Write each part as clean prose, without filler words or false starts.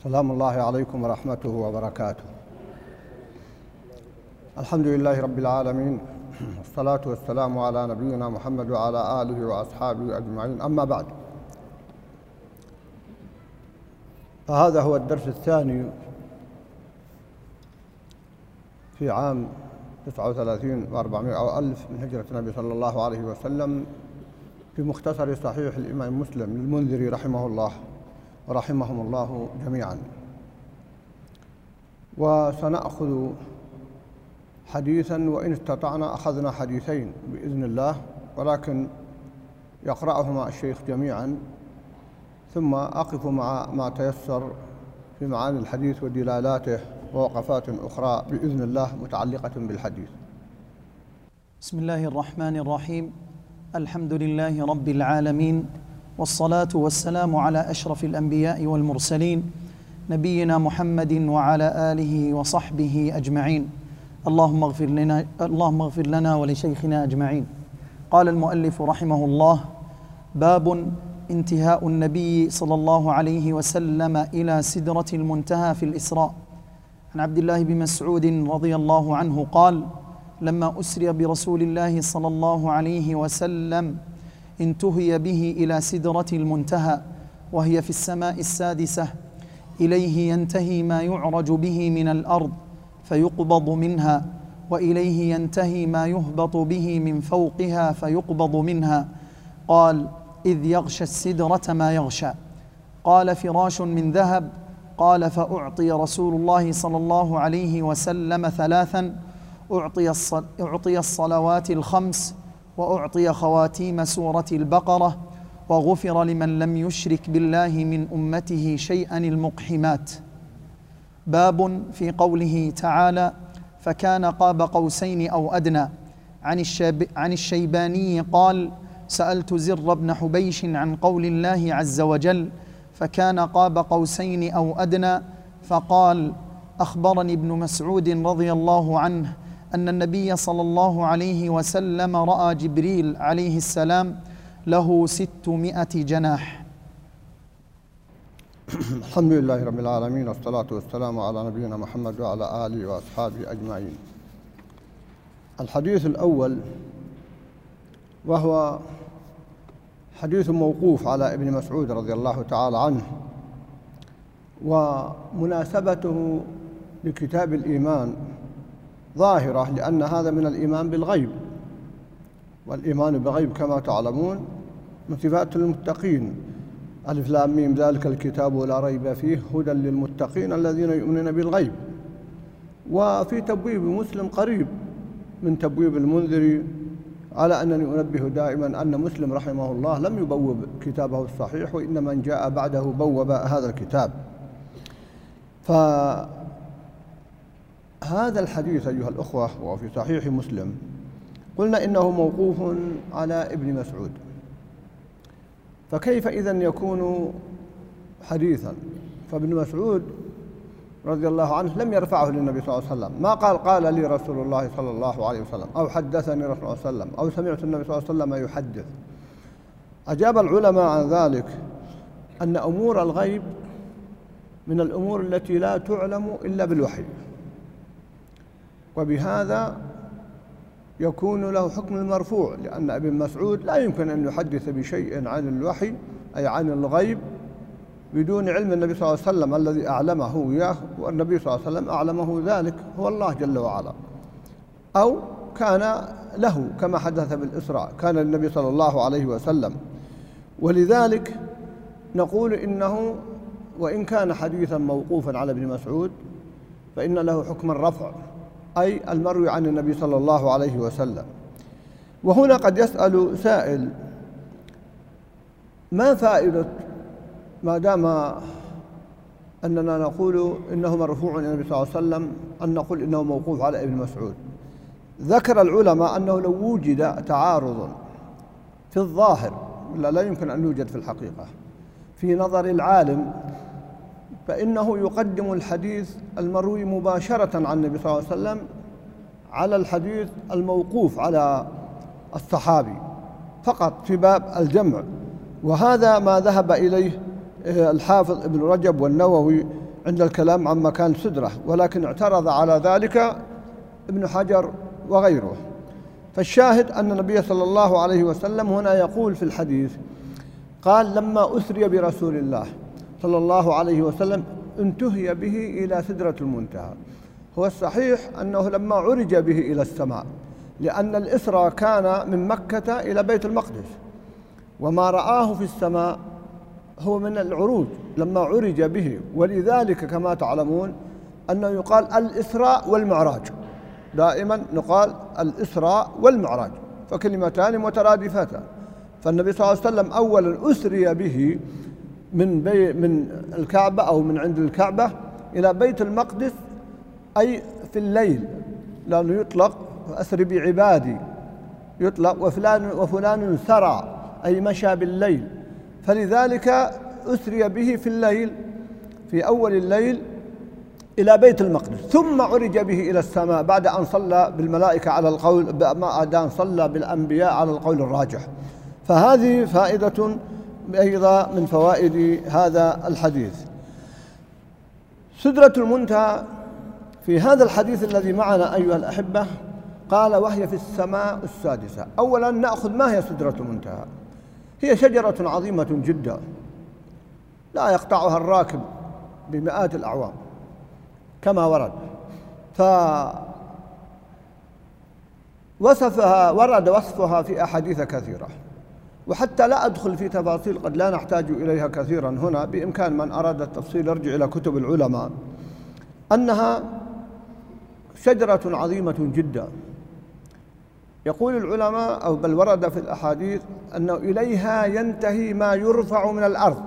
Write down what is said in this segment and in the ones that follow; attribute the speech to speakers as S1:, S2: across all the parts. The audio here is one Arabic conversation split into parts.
S1: سلام الله عليكم ورحمته وبركاته. الحمد لله رب العالمين، والصلاة والسلام على نبينا محمد وعلى آله وأصحابه أجمعين، أما بعد. فهذا هو الدرس الثاني في عام 39 و400 أو 1000 من هجرة النبي صلى الله عليه وسلم في مختصر صحيح الإمام مسلم للمنذري رحمه الله ورحمهم الله جميعا. وسنأخذ حديثا، وإن استطعنا أخذنا حديثين بإذن الله، ولكن يقرأهما الشيخ جميعا ثم أقف مع ما تيسر في معاني الحديث ودلالاته ووقفات أخرى بإذن الله متعلقة بالحديث.
S2: بسم الله الرحمن الرحيم. الحمد لله رب العالمين، والصلاة والسلام على أشرف الأنبياء والمرسلين نبينا محمد وعلى آله وصحبه أجمعين. اللهم اغفر لنا ولشيخنا أجمعين. قال المؤلف رحمه الله: باب انتهاء النبي صلى الله عليه وسلم إلى سدرة المنتهى في الإسراء. عن عبد الله بن مسعود رضي الله عنه قال: لما أسري برسول الله صلى الله عليه وسلم انتهي به إلى سدرة المنتهى، وهي في السماء السادسة، إليه ينتهي ما يعرج به من الأرض فيقبض منها، وإليه ينتهي ما يهبط به من فوقها فيقبض منها. قال: إذ يغشى السدرة ما يغشى. قال: فراش من ذهب. قال: فأعطي رسول الله صلى الله عليه وسلم ثلاثا: أعطي الصلوات الخمس، وأعطي خواتيم سورة البقرة، وغفر لمن لم يشرك بالله من أمته شيئا المقحمات. باب في قوله تعالى: فكان قاب قوسين أو أدنى. عن الشيباني قال: سألت زر بن حبيش عن قول الله عز وجل: فكان قاب قوسين أو أدنى، فقال: أخبرني ابن مسعود رضي الله عنه أن النبي صلى الله عليه وسلم رأى جبريل عليه السلام له 600 جناح.
S1: الحمد لله رب العالمين، والصلاة والسلام على نبينا محمد وعلى آله وأصحابه أجمعين. الحديث الأول وهو حديث موقوف على ابن مسعود رضي الله تعالى عنه، ومناسبته لكتاب الإيمان ظاهرة، لأن هذا من الإيمان بالغيب، والإيمان بالغيب كما تعلمون من صفات المتقين. ألف لام ميم ذلك الكتاب لا ريب فيه هدى للمتقين الذين يؤمنون بالغيب. وفي تبويب مسلم قريب من تبويب المنذري، على أنني أنبه دائما أن مسلم رحمه الله لم يبوب كتابه الصحيح، وإنما من جاء بعده بوب هذا الكتاب. فهذا الحديث أيها الأخوة وفي صحيح مسلم قلنا إنه موقوف على ابن مسعود، فكيف إذن يكون حديثا؟ فابن مسعود رضي الله عنه لم يرفعه للنبي صلى الله عليه وسلم، ما قال لي رسول الله صلى الله عليه وسلم، أو حدثني رسول الله صلى الله عليه وسلم، أو سمعت النبي صلى الله عليه وسلم يحدث. أجاب العلماء عن ذلك أن أمور الغيب من الأمور التي لا تعلم إلا بالوحي، وبهذا يكون له حكم المرفوع، لأن ابن مسعود لا يمكن أن يحدث بشيء عن الوحي أي عن الغيب بدون علم النبي صلى الله عليه وسلم الذي أعلمه إياه، والنبي صلى الله عليه وسلم أعلمه ذلك هو الله جل وعلا، أو كان له كما حدث بالإسراء، كان للنبي صلى الله عليه وسلم. ولذلك نقول إنه وإن كان حديثا موقوفا على ابن مسعود فإن له حكم الرفع، أي المروي عن النبي صلى الله عليه وسلم. وهنا قد يسأل سائل: ما فائدة ما دام أننا نقول إنه مرفوع إلى النبي صلى الله عليه وسلم أن نقول إنه موقوف على ابن مسعود؟ ذكر العلماء أنه لو وجد تعارض في الظاهر، لا يمكن أن يوجد في الحقيقة، في نظر العالم، فإنه يقدم الحديث المروي مباشرة عن النبي صلى الله عليه وسلم على الحديث الموقوف على الصحابي فقط في باب الجمع. وهذا ما ذهب إليه الحافظ ابن رجب والنووي عند الكلام عن مكان سدرة، ولكن اعترض على ذلك ابن حجر وغيره. فالشاهد أن النبي صلى الله عليه وسلم هنا يقول في الحديث، قال لما أسري برسول الله صلى الله عليه وسلم انتهي به إلى سدرة المنتهى. هو الصحيح أنه لما عرج به إلى السماء، لأن الإسرى كان من مكة إلى بيت المقدس، وما رآه في السماء هو من العروج لما عرج به، ولذلك كما تعلمون أنه يقال الإسراء والمعراج، دائما نقال الإسراء والمعراج، فكلمتان مترادفتان. فالنبي صلى الله عليه وسلم أولا أسري به من الكعبة أو من عند الكعبة إلى بيت المقدس، أي في الليل، لأنه يطلق أسري بعبادي، يطلق وفلان سرى أي مشى بالليل، فلذلك أسري به في الليل في أول الليل إلى بيت المقدس، ثم عرج به إلى السماء بعد أن صلى بالملائكة على القول، بعد أن صلى بالأنبياء على القول الراجح. فهذه فائدة أيضا من فوائد هذا الحديث. سدرة المنتهى في هذا الحديث الذي معنا أيها الأحبة قال وهي في السماء السادسة. أولا نأخذ ما هي سدرة المنتهى. هي شجرة عظيمة جدا لا يقطعها الراكب بمئات الأعوام كما ورد، ورد وصفها في أحاديث كثيرة، وحتى لا أدخل في تفاصيل قد لا نحتاج إليها كثيرا هنا، بإمكان من أراد التفصيل يرجع إلى كتب العلماء، أنها شجرة عظيمة جدا. يقول العلماء أو بل ورد في الأحاديث أنه إليها ينتهي ما يرفع من الأرض،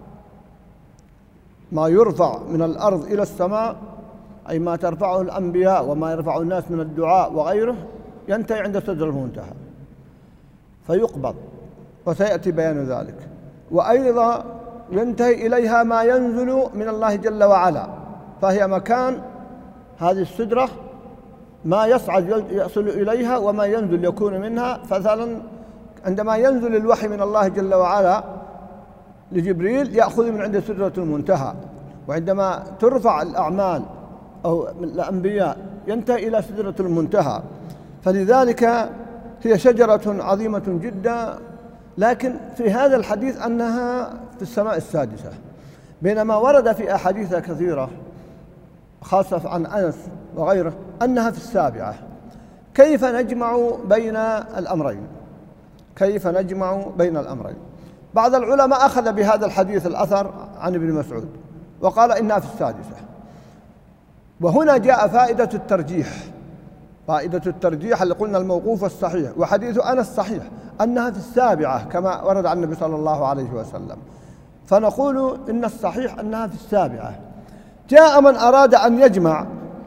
S1: ما يرفع من الأرض إلى السماء، أي ما ترفعه الأنبياء وما يرفع الناس من الدعاء وغيره، ينتهي عند سدرة المنتهى فيقبض، وسيأتي بيان ذلك. وأيضا ينتهي إليها ما ينزل من الله جل وعلا، فهي مكان هذه السدرة ما يصعد يصل إليها وما ينزل يكون منها. فمثلا عندما ينزل الوحي من الله جل وعلا لجبريل يأخذ من عند سدرة المنتهى، وعندما ترفع الأعمال أو الأنبياء ينتهي إلى سدرة المنتهى. فلذلك هي شجرة عظيمة جدا، لكن في هذا الحديث أنها في السماء السادسة، بينما ورد في أحاديث كثيرة خاصة عن أنس وغيره أنها في السابعة. كيف نجمع بين الأمرين؟ كيف نجمع بين الأمرين؟ بعض العلماء أخذ بهذا الحديث الأثر عن ابن مسعود وقال إنها في السادسة، وهنا جاء فائدة الترجيح، فائدة الترجيح اللي قلنا الموقوف الصحيح، وحديث أنس صحيح أنها في السابعة كما ورد عن النبي صلى الله عليه وسلم، فنقول إن الصحيح أنها في السابعة. جاء من أراد أن يجمع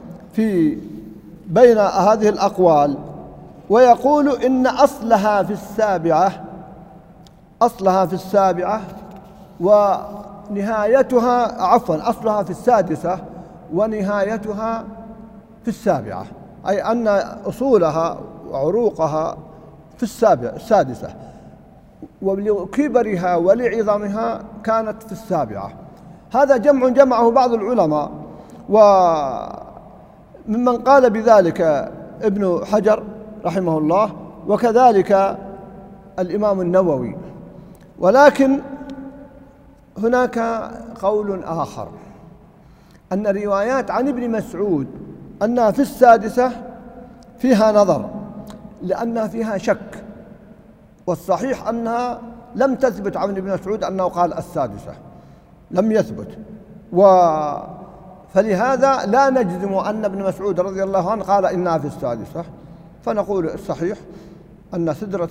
S1: بين هذه الأقوال ويقول إن أصلها في السابعة، أصلها في السابعة ونهايتها أصلها في السادسة ونهايتها في السابعة، أي أن أصولها وعروقها في السادسة، ولكبرها ولعظمها كانت في السابعة. هذا جمعه بعض العلماء، وممن قال بذلك ابن حجر رحمه الله، وكذلك الإمام النووي. ولكن هناك قول آخر، أن روايات عن ابن مسعود أنها في السادسة فيها نظر، لأنها فيها شك، والصحيح أنها لم تثبت عن ابن مسعود أنه قال السادسة، لم يثبت، فلهذا لا نجزم أن ابن مسعود رضي الله عنه قال إنها في السادسة. فنقول الصحيح أن سدرة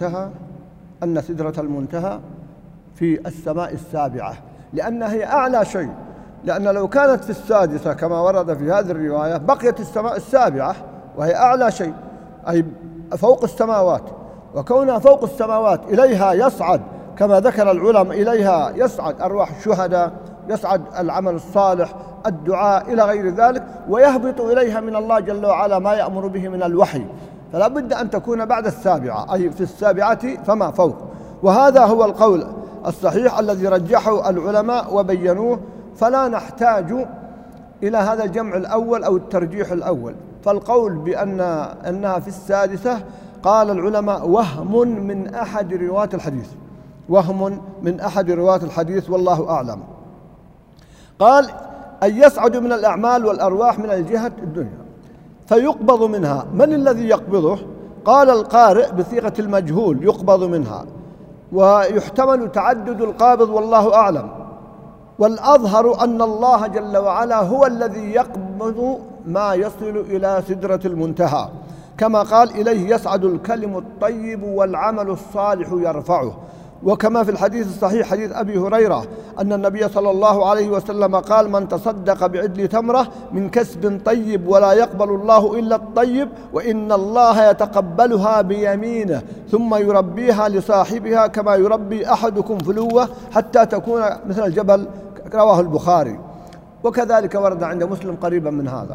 S1: المنتهى في السماء السابعة، لأنها هي أعلى شيء، لأن لو كانت في السادسة كما ورد في هذه الرواية بقيت السماء السابعة وهي أعلى شيء، أي فوق السماوات، وكونها فوق السماوات إليها يصعد كما ذكر العلماء، إليها يصعد أرواح الشهداء، يصعد العمل الصالح، الدعاء إلى غير ذلك، ويهبط إليها من الله جل وعلا ما يأمر به من الوحي، فلا بد أن تكون بعد السابعة، أي في السابعة فما فوق. وهذا هو القول الصحيح الذي رجحه العلماء وبينوه، فلا نحتاج إلى هذا الجمع الأول أو الترجيح الأول. فالقول أنها في السادسة قال العلماء وهم من أحد رواة الحديث، وهم من أحد رواة الحديث والله أعلم. قال أن يصعد من الأعمال والأرواح من الجهة الدنيا فيقبض منها. من الذي يقبضه؟ قال القارئ بصيغة المجهول يقبض منها، ويحتمل تعدد القابض والله أعلم، والأظهر أن الله جل وعلا هو الذي يقبض ما يصل إلى سدرة المنتهى، كما قال إليه يصعد الكلم الطيب والعمل الصالح يرفعه. وكما في الحديث الصحيح حديث أبي هريرة أن النبي صلى الله عليه وسلم قال من تصدق بعدل تمرة من كسب طيب ولا يقبل الله إلا الطيب وإن الله يتقبلها بيمينه ثم يربيها لصاحبها كما يربي أحدكم فلوة حتى تكون مثل الجبل، رواه البخاري. وكذلك ورد عند مسلم قريبا من هذا.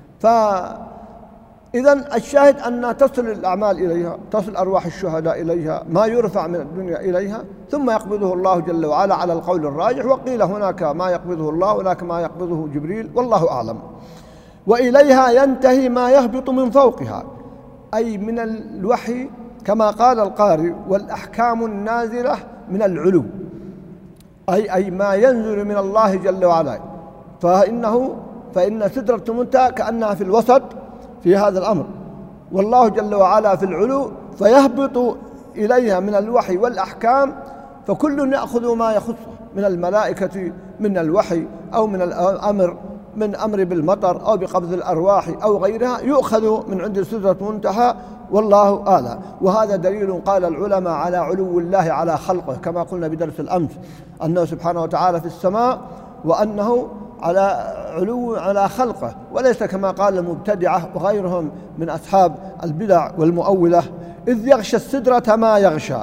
S1: إذن الشاهد أن تصل الأعمال إليها، تصل أرواح الشهداء إليها، ما يرفع من الدنيا إليها، ثم يقبضه الله جل وعلا على القول الراجح. وقيل هناك ما يقبضه الله، هناك ما يقبضه جبريل، والله أعلم. وإليها ينتهي ما يهبط من فوقها، أي من الوحي كما قال القارئ والأحكام النازلة من العلو، أي ما ينزل من الله جل وعلا. فإن سدرة المنتهى كأنها في الوسط في هذا الأمر، والله جل وعلا في العلو، فيهبط إليها من الوحي والأحكام، فكل يأخذ ما يخصه من الملائكة من الوحي أو من الأمر، من أمر بالمطر أو بقبض الأرواح أو غيرها، يؤخذ من عند سدرة المنتهى والله أعلم. وهذا دليل قال العلماء على علو الله على خلقه، كما قلنا بدرس الأمس أنه سبحانه وتعالى في السماء وأنه على علو على خلقه، وليس كما قال المبتدعة وغيرهم من أصحاب البدع والمؤولة إذ يغشى السدرة ما يغشى.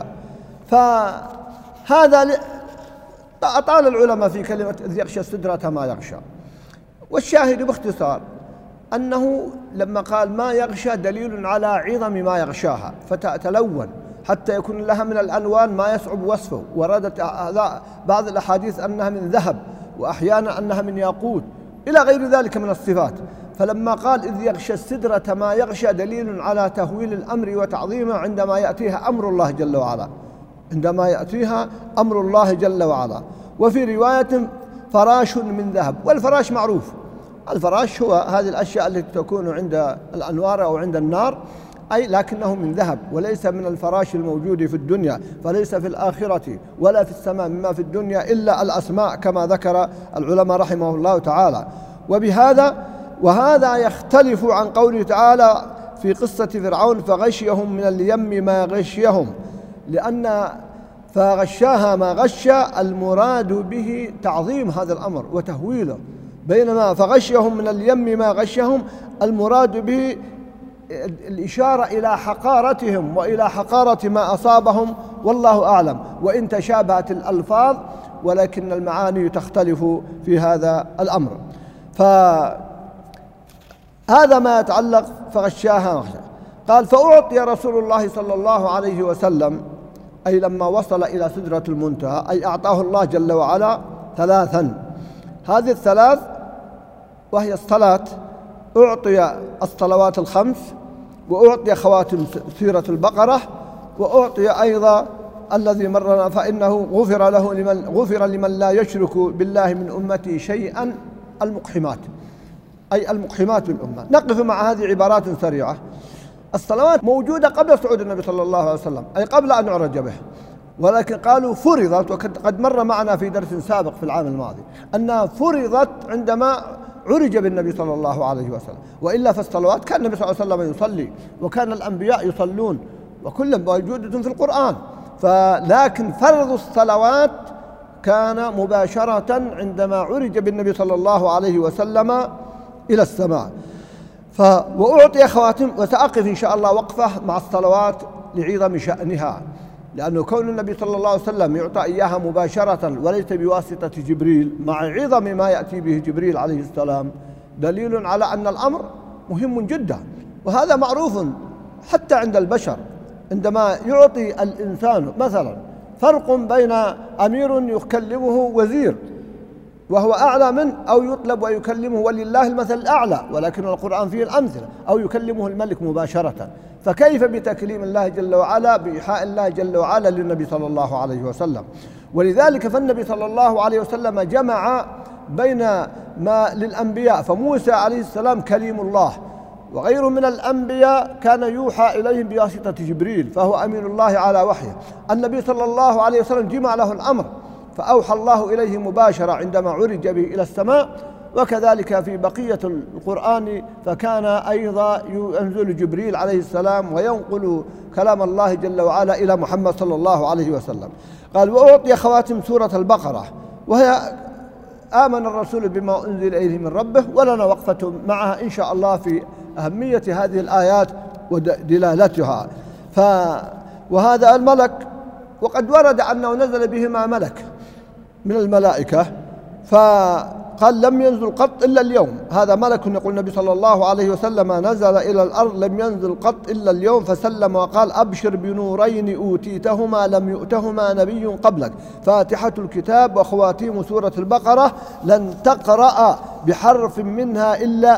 S1: فهذا أطال العلماء في كلمة إذ يغشى السدرة ما يغشى. والشاهد باختصار أنه لما قال ما يغشى دليل على عظم ما يغشاها، فتتلون حتى يكون لها من الألوان ما يصعب وصفه. وردت بعض الأحاديث أنها من ذهب، وأحيانا أنها من ياقوت، إلى غير ذلك من الصفات. فلما قال إذ يغشى السدرة ما يغشى دليل على تهويل الأمر وتعظيمه عندما يأتيها أمر الله جل وعلا، عندما يأتيها أمر الله جل وعلا. وفي رواية فراش من ذهب، والفراش معروف، الفراش هو هذه الأشياء التي تكون عند الأنوار أو عند النار، أي لكنه من ذهب وليس من الفراش الموجود في الدنيا، فليس في الآخرة ولا في السماء مما في الدنيا إلا الأسماء كما ذكر العلماء رحمه الله تعالى. وهذا يختلف عن قوله تعالى في قصة فرعون فغشيهم من اليم ما غشيهم، لأن فغشاها ما غشى المراد به تعظيم هذا الأمر وتهويله، بينما فغشيهم من اليم ما غشيهم المراد به الإشارة إلى حقارتهم وإلى حقارة ما أصابهم، والله أعلم. وإن تشابهت الألفاظ ولكن المعاني تختلف في هذا الأمر. فهذا ما يتعلق فغشاها غشا. قال فأعطي رسول الله صلى الله عليه وسلم، أي لما وصل إلى سدرة المنتهى، أي أعطاه الله جل وعلا ثلاثا. هذه الثلاث وهي الصلاة، أعطي الصلوات الخمس، وأعطي خواتم سورة البقرة، وأعطي أيضا الذي مرنا فإنه غفر لمن لا يشرك بالله من أمتي شيئا المقحمات، أي المقحمات بالأمة. نقف مع هذه عبارات سريعة. الصلوات موجودة قبل صعود النبي صلى الله عليه وسلم، أي قبل أن يعرج به، ولكن قالوا فرضت، وقد مر معنا في درس سابق في العام الماضي أنها فرضت عندما عرج بالنبي صلى الله عليه وسلم، وإلا فالصلوات كان النبي صلى الله عليه وسلم يصلي، وكان الأنبياء يصلون، وكل موجودة في القرآن. لكن فرض الصلوات كان مباشرة عندما عرج بالنبي صلى الله عليه وسلم إلى السماء. وأعطي خواتم، وسأقف إن شاء الله وقفة مع الصلوات لعظم شأنها، لأنه كون النبي صلى الله عليه وسلم يعطى إياها مباشرة وليس بواسطة جبريل، مع عظم ما يأتي به جبريل عليه السلام، دليل على أن الأمر مهم جدا. وهذا معروف حتى عند البشر، عندما يعطي الإنسان مثلا فرق بين أمير يكلمه وزير، وهو أعلى منه، أو يطلب ويكلمه، ولله المثل الأعلى، ولكن القرآن فيه الأمثلة، أو يكلمه الملك مباشرة. فكيف بتكليم الله جل وعلا بإيحاء الله جل وعلا للنبي صلى الله عليه وسلم؟ ولذلك فالنبي صلى الله عليه وسلم جمع بين ما للأنبياء، فموسى عليه السلام كليم الله، وغيره من الأنبياء كان يوحى إليهم بواسطة جبريل، فهو أمين الله على وحيه. النبي صلى الله عليه وسلم جمع له الأمر، فأوحى الله إليه مباشرة عندما عرج به إلى السماء. وكذلك في بقية القرآن فكان أيضا ينزل جبريل عليه السلام وينقل كلام الله جل وعلا إلى محمد صلى الله عليه وسلم. قال: وأعطي خواتم سورة البقرة، وهي آمن الرسول بما أنزل إليه من ربه. ولنا وقفة معها إن شاء الله في أهمية هذه الآيات ودلالتها. وهذا الملك، وقد ورد أنه نزل بهما ملك من الملائكة، فقال: لم ينزل قط إلا اليوم. هذا ملك يقول النبي صلى الله عليه وسلم نزل إلى الأرض لم ينزل قط إلا اليوم، فسلم وقال: أبشر بنورين أوتيتهما لم يؤتهما نبي قبلك، فاتحة الكتاب وخواتيم سورة البقرة، لن تقرأ بحرف منها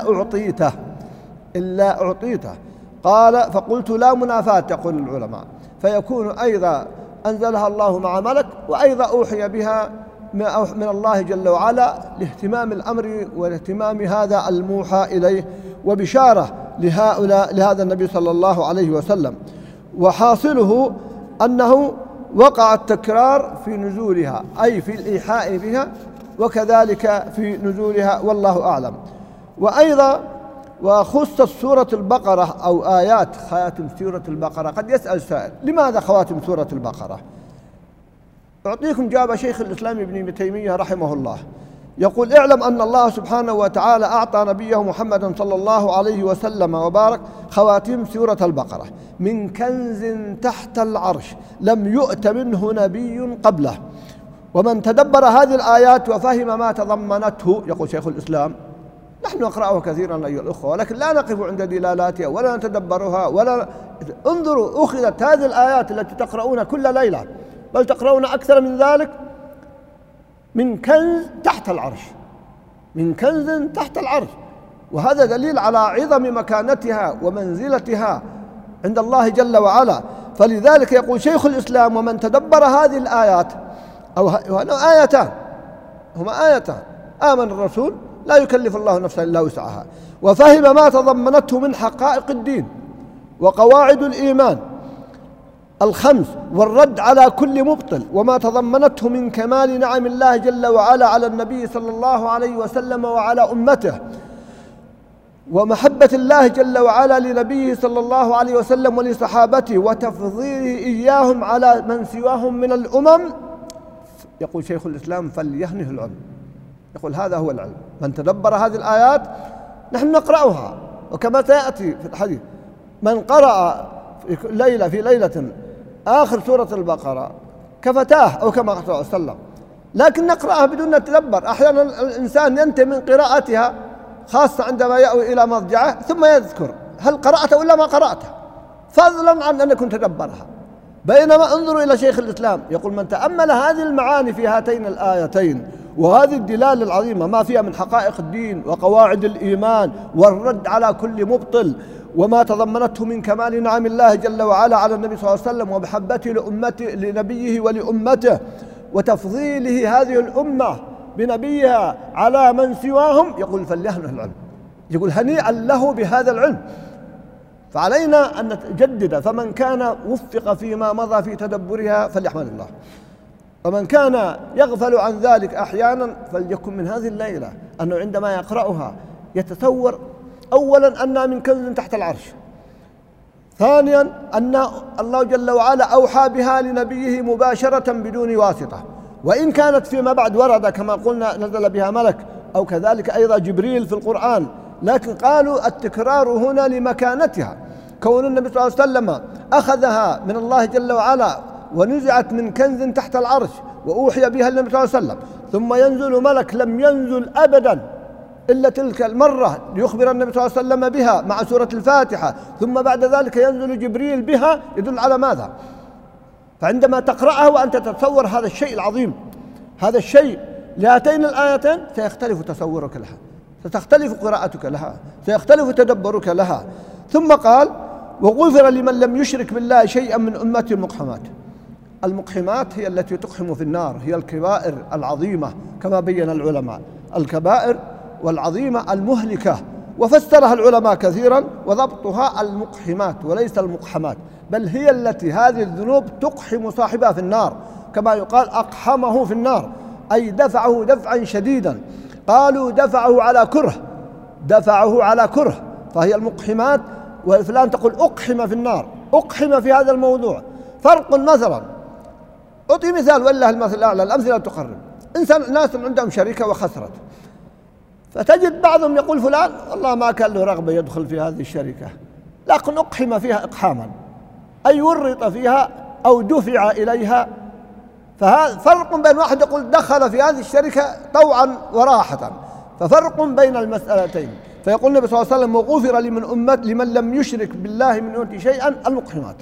S1: إلا أعطيته. قال: فقلت: لا منافاة، يقول العلماء، فيكون أيضا أنزلها الله مع ملك، وأيضا أوحي بها من الله جل وعلا لاهتمام الأمر والاهتمام هذا الموحى إليه، وبشارة لهذا النبي صلى الله عليه وسلم. وحاصله أنه وقع التكرار في نزولها، أي في الإيحاء بها، وكذلك في نزولها، والله أعلم. وأيضا وخصت سورة البقرة أو آيات خواتم سورة البقرة. قد يسأل سائل: لماذا خواتم سورة البقرة؟ أعطيكم جواب شيخ الإسلام ابن تيمية رحمه الله، يقول: اعلم أن الله سبحانه وتعالى أعطى نبيه محمدا صلى الله عليه وسلم وبارك خواتيم سورة البقرة من كنز تحت العرش لم يؤت منه نبي قبله. ومن تدبر هذه الآيات وفهم ما تضمنته، يقول شيخ الإسلام، نحن نقرأه كثيرا أيها الأخوة، ولكن لا نقف عند دلالاتها ولا نتدبرها ولا انظروا. أخذت هذه الآيات التي تقرؤون كل ليلة، بل تقرؤون أكثر من ذلك، من كنز تحت العرش، من كنز تحت العرش. وهذا دليل على عظم مكانتها ومنزلتها عند الله جل وعلا. فلذلك يقول شيخ الإسلام: ومن تدبر هذه الآيات، أو هما آيتان، آمن الرسول لا يكلف الله نفسا إلا وسعها، وفهم ما تضمنته من حقائق الدين وقواعد الإيمان الخمس، والرد على كل مبطل، وما تضمنته من كمال نعم الله جل وعلا على النبي صلى الله عليه وسلم وعلى أمته، ومحبة الله جل وعلا لنبيه صلى الله عليه وسلم ولصحابته، وتفضيله إياهم على من سواهم من الأمم. يقول شيخ الإسلام: فليهنه العلم. يقول هذا هو العلم. من تدبر هذه الآيات، نحن نقرأها، وكما سيأتي في الحديث، من قرأ في ليلة آخر سورة البقرة كفتاه، أو كما قال صلى الله عليه وسلم. لكن نقرأها بدون نتدبر. أحيانا الإنسان ينتهي من قراءتها، خاصة عندما يأوي إلى مضجعه، ثم يذكر هل قرأته ولا ما قرأته، فضلا عن أن يكون تدبرها. بينما انظروا إلى شيخ الإسلام، يقول: من تأمل هذه المعاني في هاتين الآيتين وهذه الدلالة العظيمة ما فيها من حقائق الدين وقواعد الإيمان والرد على كل مبطل، وما تضمنته من كمال نعم الله جل وعلا على النبي صلى الله عليه وسلم، ومحبته لنبيه ولأمته، وتفضيله هذه الأمة بنبيها على من سواهم، يقول: فليهنه العلم. يقول: هنيئا له بهذا العلم. فعلينا أن نتجدد. فمن كان وفق فيما مضى في تدبرها فليحمد الله، ومن كان يغفل عن ذلك أحيانا فليكن من هذه الليلة أنه عندما يقرأها يتصور أولا أنها من كنز تحت العرش، ثانيا أن الله جل وعلا أوحى بها لنبيه مباشرة بدون واسطة، وإن كانت فيما بعد ورد كما قلنا نزل بها ملك، أو كذلك أيضا جبريل في القرآن، لكن قالوا التكرار هنا لمكانتها، كون النبي صلى الله عليه وسلم أخذها من الله جل وعلا ونزعت من كنز تحت العرش وأوحي بها النبي صلى الله عليه وسلم، ثم ينزل ملك لم ينزل أبدا إلا تلك المرة ليخبر النبي صلى الله عليه وسلم بها مع سورة الفاتحة، ثم بعد ذلك ينزل جبريل بها، يدل على ماذا؟ فعندما تقرأها وأنت تتصور هذا الشيء العظيم، هذا الشيء لهاتين الآيتين سيختلف تصورك لها، ستختلف قراءتك لها، سيختلف تدبرك لها. ثم قال: وغفر لمن لم يشرك بالله شيئا من أمة المقحمات. المقحمات هي التي تقحم في النار، هي الكبائر العظيمة كما بين العلماء، الكبائر والعظيمة المهلكة، وفسرها العلماء كثيرا، وضبطها المقحمات وليس المقحمات، بل هي التي هذه الذنوب تقحم صاحبها في النار، كما يقال أقحمه في النار، أي دفعه دفعا شديدا. قالوا دفعه على كره، دفعه على كره، فهي المقحمات. وفلان تقول أقحم في النار، أقحم في هذا الموضوع. فرق مثلا، أعطي مثال والله المثل الأعلى، الأمثلة تقرب. ناس عندهم شركة وخسرت، فتجد بعضهم يقول فلان والله ما كان له رغبة يدخل في هذه الشركة، لكن أقحم فيها إقحاما، أي ورط فيها أو دفع إليها. فهذا فرق بين واحد يقول دخل في هذه الشركة طوعا وراحة، ففرق بين المسألتين. فيقول النبي صلى الله عليه وسلم: وغفر لمن لم يشرك بالله من أمته شيئا المقحمات.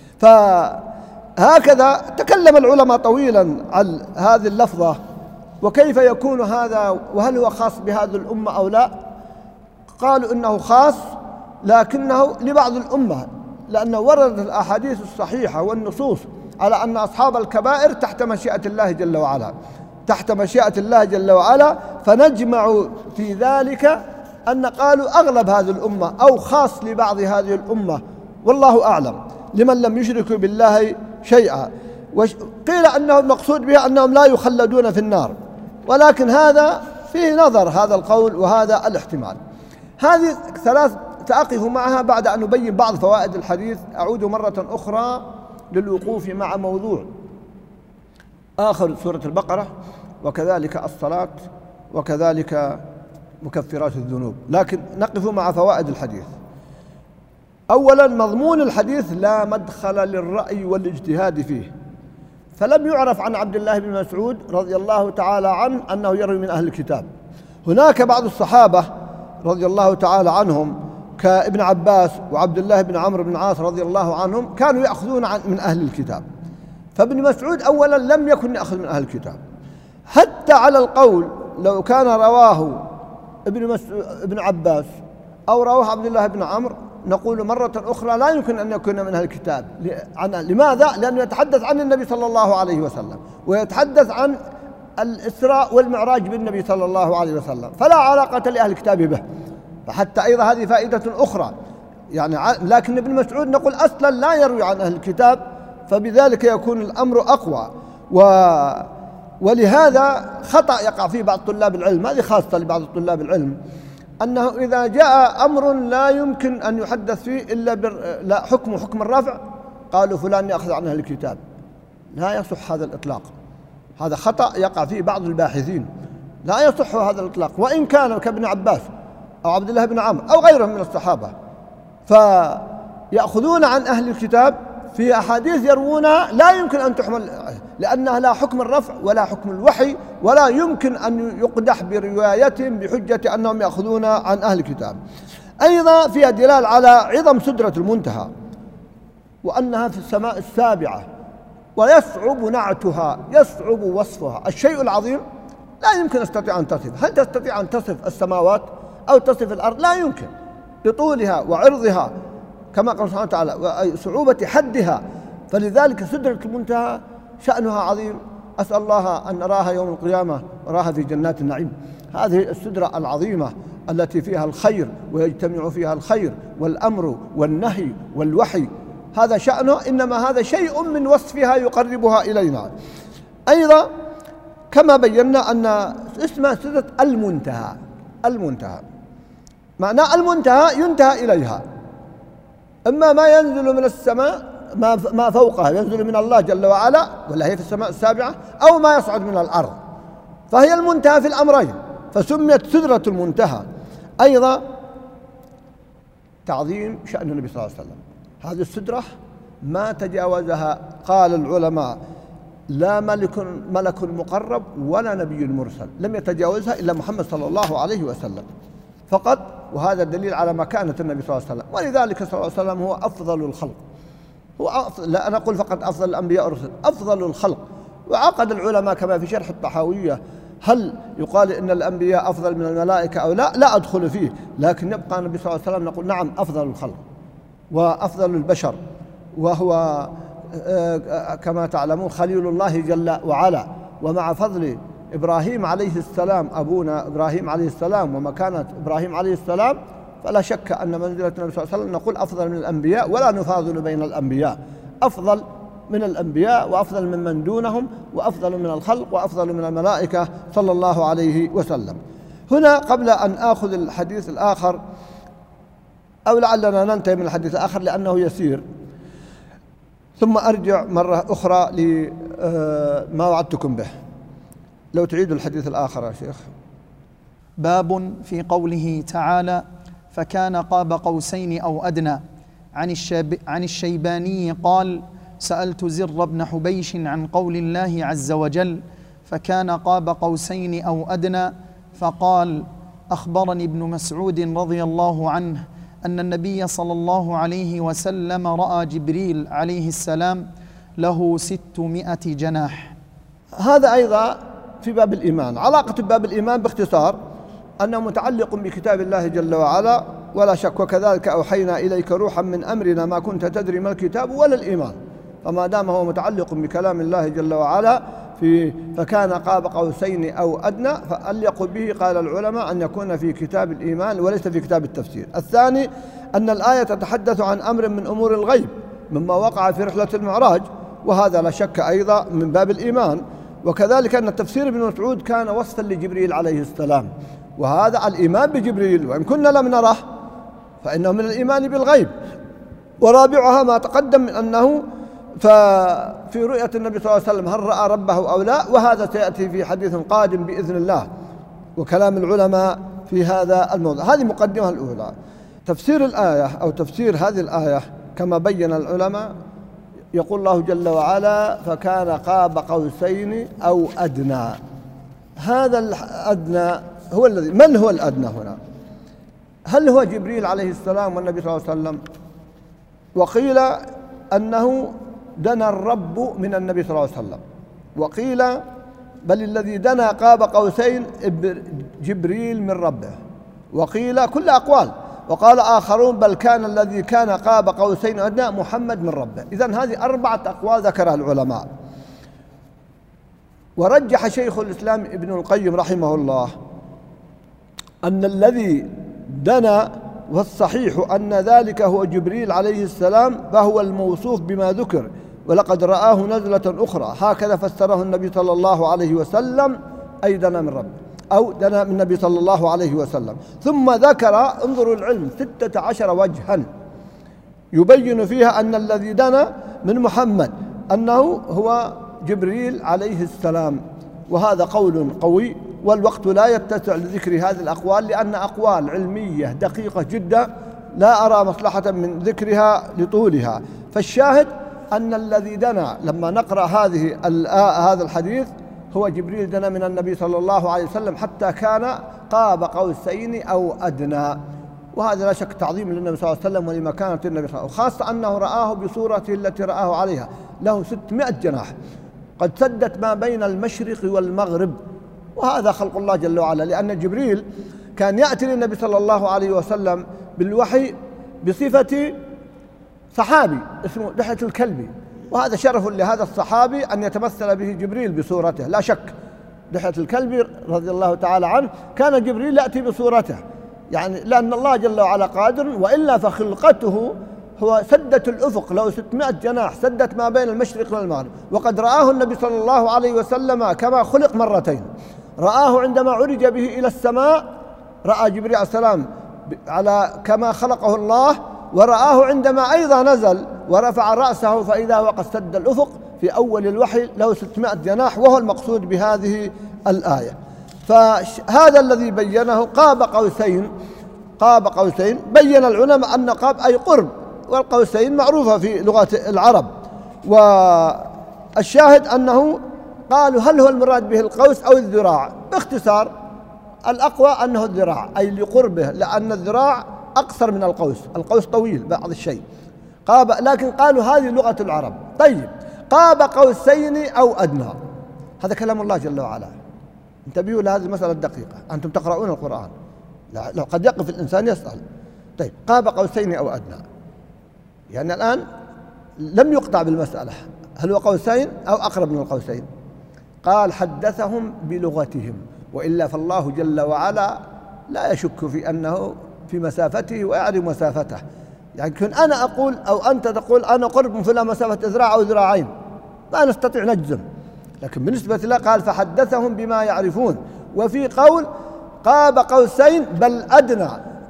S1: فهكذا تكلم العلماء طويلا عن هذه اللفظة، وكيف يكون هذا، وهل هو خاص بهذه الأمة أو لا. قالوا إنه خاص لكنه لبعض الأمة، لأنه وردت الأحاديث الصحيحة والنصوص على أن أصحاب الكبائر تحت مشيئة الله جل وعلا، تحت مشيئة الله جل وعلا. فنجمع في ذلك أن قالوا أغلب هذه الأمة أو خاص لبعض هذه الأمة، والله أعلم، لمن لم يشركوا بالله شيئا. قيل أنه المقصود بها أنهم لا يخلدون في النار، ولكن هذا فيه نظر، هذا القول وهذا الاحتمال. هذه ثلاث سأقف معها بعد أن نبين بعض فوائد الحديث. أعود مرة أخرى للوقوف مع موضوع آخر سورة البقرة، وكذلك الصلاة، وكذلك مكفرات الذنوب، لكن نقف مع فوائد الحديث. أولا، مضمون الحديث لا مدخل للرأي والاجتهاد فيه، فلم يعرف عن عبد الله بن مسعود رضي الله تعالى عنه أنه يروي من أهل الكتاب. هناك بعض الصحابة رضي الله تعالى عنهم كابن عباس وعبد الله بن عمرو بن العاص رضي الله عنهم كانوا يأخذون من أهل الكتاب، فابن مسعود أولا لم يكن يأخذ من أهل الكتاب. حتى على القول لو كان رواه ابن عباس أو رواه عبد الله بن عمرو، نقول مرة أخرى لا يمكن أن يكون من أهل الكتاب. لماذا؟ لأنه يتحدث عن النبي صلى الله عليه وسلم، ويتحدث عن الإسراء والمعراج بالنبي صلى الله عليه وسلم، فلا علاقة لأهل الكتاب به. فحتى أيضا هذه فائدة أخرى يعني. لكن ابن مسعود نقول أصلا لا يروي عن أهل الكتاب، فبذلك يكون الأمر أقوى. ولهذا خطأ يقع فيه بعض طلاب العلم، هذه خاصة لبعض طلاب العلم، أنه إذا جاء أمر لا يمكن أن يحدث فيه إلا لا حكم الرفع، قالوا فلان يأخذ عن أهل الكتاب. لا يصح هذا الإطلاق، هذا خطأ يقع فيه بعض الباحثين، لا يصح هذا الإطلاق، وإن كان كابن عباس أو عبد الله بن عمرو أو غيرهم من الصحابة، فيأخذون عن أهل الكتاب في أحاديث يروونها لا يمكن أن تحمل، لأنها لا حكم الرفع ولا حكم الوحي، ولا يمكن أن يقدح بروايتهم بحجة أنهم يأخذون عن أهل الكتاب. أيضا فيها دلالة على عظم سدرة المنتهى، وأنها في السماء السابعة، ويصعب نعتها، يصعب وصفها. الشيء العظيم لا يمكن أستطيع أن تصف. هل تستطيع أن تصف السماوات أو تصف الأرض؟ لا يمكن، بطولها وعرضها كما قال سبحانه وتعالى، وصعوبة حدها. فلذلك سدرة المنتهى شأنها عظيم. أسأل الله أن نراها يوم القيامة، نراها في جنات النعيم. هذه السدرة العظيمة التي فيها الخير ويجتمع فيها الخير والأمر والنهي والوحي، هذا شأنه، إنما هذا شيء من وصفها يقربها إلينا. أيضا كما بينا أن اسمها سدرة المنتهى. المنتهى معنى المنتهى ينتهى إليها، إما ما ينزل من السماء، ما فوقها ينزل من الله جل وعلا، ولا هي في السماء السابعة، أو ما يصعد من الأرض، فهي المنتهى في الأمرين، فسميت سدرة المنتهى. أيضا تعظيم شأن النبي صلى الله عليه وسلم. هذه السدرة ما تجاوزها، قال العلماء، لا ملك مقرب ولا نبي مرسل لم يتجاوزها إلا محمد صلى الله عليه وسلم فقط، وهذا دليل على مكانة النبي صلى الله عليه وسلم. ولذلك صلى الله عليه وسلم هو أفضل الخلق، لا أنا أقول فقط أفضل الأنبياء والرسل، أفضل الخلق. وعقد العلماء كما في شرح الطحاوية هل يقال إن الأنبياء أفضل من الملائكة أو لا؟ لا أدخل فيه، لكن نبقى النبي صلى الله عليه وسلم نقول نعم أفضل الخلق وأفضل البشر، وهو كما تعلمون خليل الله جل وعلا. ومع فضل إبراهيم عليه السلام أبونا إبراهيم عليه السلام ومكانة إبراهيم عليه السلام، فلا شك أن منزلة النبي صلى الله عليه وسلم نقول أفضل من الأنبياء، ولا نفاضل بين الأنبياء، أفضل من الأنبياء وأفضل من دونهم وأفضل من الخلق وأفضل من الملائكة صلى الله عليه وسلم. هنا قبل أن آخذ الحديث الآخر، أو لعلنا ننتهي من الحديث الآخر لأنه يسير، ثم أرجع مرة أخرى لما وعدتكم به. لو تعيدوا الحديث الآخر يا شيخ.
S2: باب في قوله تعالى: فكان قاب قوسين أو أدنى. عن الشيباني قال: سألت زر بن حبيش عن قول الله عز وجل: فكان قاب قوسين أو أدنى، فقال: أخبرني ابن مسعود رضي الله عنه أن النبي صلى الله عليه وسلم رأى جبريل عليه السلام له 600 جناح.
S1: هذا أيضا في باب الإيمان. علاقة باب الإيمان باختصار أنه متعلق بكتاب الله جل وعلا ولا شك، وكذلك أوحينا إليك روحا من أمرنا ما كنت تدري ما الكتاب ولا الإيمان، فما دام هو متعلق بكلام الله جل وعلا فكان قاب قوسين أو أدنى، فأليق به قال العلماء أن يكون في كتاب الإيمان وليس في كتاب التفسير. الثاني أن الآية تتحدث عن أمر من أمور الغيب مما وقع في رحلة المعراج، وهذا لا شك أيضا من باب الإيمان. وكذلك أن التفسير ابن مسعود كان وصفا لجبريل عليه السلام، وهذا الإيمان بجبريل وإن كنا لم نره فإنه من الإيمان بالغيب. ورابعها ما تقدم من أنه ففي رؤية النبي صلى الله عليه وسلم هل رأى ربه أو لا، وهذا سيأتي في حديث قادم بإذن الله وكلام العلماء في هذا الموضوع. هذه مقدمة الأولى. تفسير الآية أو تفسير هذه الآية كما بين العلماء، يقول الله جل وعلا: فكان قاب قوسين أو أدنى. هذا الأدنى هو الذي، من هو الأدنى هنا؟ هل هو جبريل عليه السلام والنبي صلى الله عليه وسلم؟ وقيل أنه دنا الرب من النبي صلى الله عليه وسلم، وقيل بل الذي دنا قاب قوسين جبريل من ربه، وقيل كل أقوال. وقال آخرون بل كان الذي كان قاب قوسين أدنى محمد من ربه. إذن هذه 4 أقوال ذكرها العلماء. ورجح شيخ الإسلام ابن القيم رحمه الله أن الذي دنا، والصحيح أن ذلك هو جبريل عليه السلام، فهو الموصوف بما ذكر، ولقد رآه نزلة أخرى، هكذا فسره النبي صلى الله عليه وسلم، أي دنا من ربه أو دنا من النبي صلى الله عليه وسلم. ثم ذكر، انظروا العلم، 16 وجها يبين فيها أن الذي دنا من محمد أنه هو جبريل عليه السلام، وهذا قول قوي، والوقت لا يتسع لذكر هذه الأقوال لأن أقوال علمية دقيقة جدا لا أرى مصلحة من ذكرها لطولها. فالشاهد أن الذي دنا لما نقرأ هذا الحديث هو جبريل دنا من النبي صلى الله عليه وسلم حتى كان قاب قوسين أو أدنى، وهذا لا شك تعظيم للنبي صلى الله عليه وسلم ولمكانة النبي صلى الله عليه وسلم، خاصة أنه رآه بصورته التي رآه عليها، له 600 جناح قد سدت ما بين المشرق والمغرب، وهذا خلق الله جل وعلا. لأن جبريل كان يأتي للنبي صلى الله عليه وسلم بالوحي بصفة صحابي اسمه دحية الكلبي، وهذا شرف لهذا الصحابي أن يتمثل به جبريل بصورته، لا شك. دحية الكلبي رضي الله تعالى عنه كان جبريل يأتي بصورته، يعني لأن الله جل وعلا قادر، وإلا فخلقته هو سدت الأفق، له 600 جناح سدت ما بين المشرق والمغرب. وقد رآه النبي صلى الله عليه وسلم كما خلق مرتين، رآه عندما عرج به إلى السماء، رأى جبريل عليه السلام على كما خلقه الله، ورآه عندما أيضا نزل ورفع رأسه فإذا هو قد سد الأفق في أول الوحي، له 600 جناح، وهو المقصود بهذه الآية. فهذا الذي بينه قاب قوسين. قاب قوسين بين العلماء أن قاب أي قرب، والقوسين معروفة في لغة العرب. والشاهد أنه قالوا هل هو المراد به القوس أو الذراع؟ باختصار الأقوى أنه الذراع، أي لقربه، لأن الذراع أقصر من القوس، القوس طويل بعض الشيء. قاب، لكن قالوا هذه لغة العرب. طيب، قاب قوسين أو أدنى، هذا كلام الله جل وعلا، انتبهوا لهذه المسألة الدقيقة، أنتم تقرؤون القرآن، لو قد يقف الإنسان يسأل طيب قاب قوسين أو أدنى، يعني الآن لم يقطع بالمسألة هل هو قوسين أو أقرب من القوسين، قال حدثهم بلغتهم، وإلا فالله جل وعلا لا يشك في أنه في مسافته ويعرف مسافته. يعني كن أنا أقول أو أنت تقول أنا قرب من فلان مسافة ذراع أو ذراعين ما نستطيع نجزم، لكن بالنسبة له قال فحدثهم بما يعرفون. وفي قول قاب قوسين بل أدنى،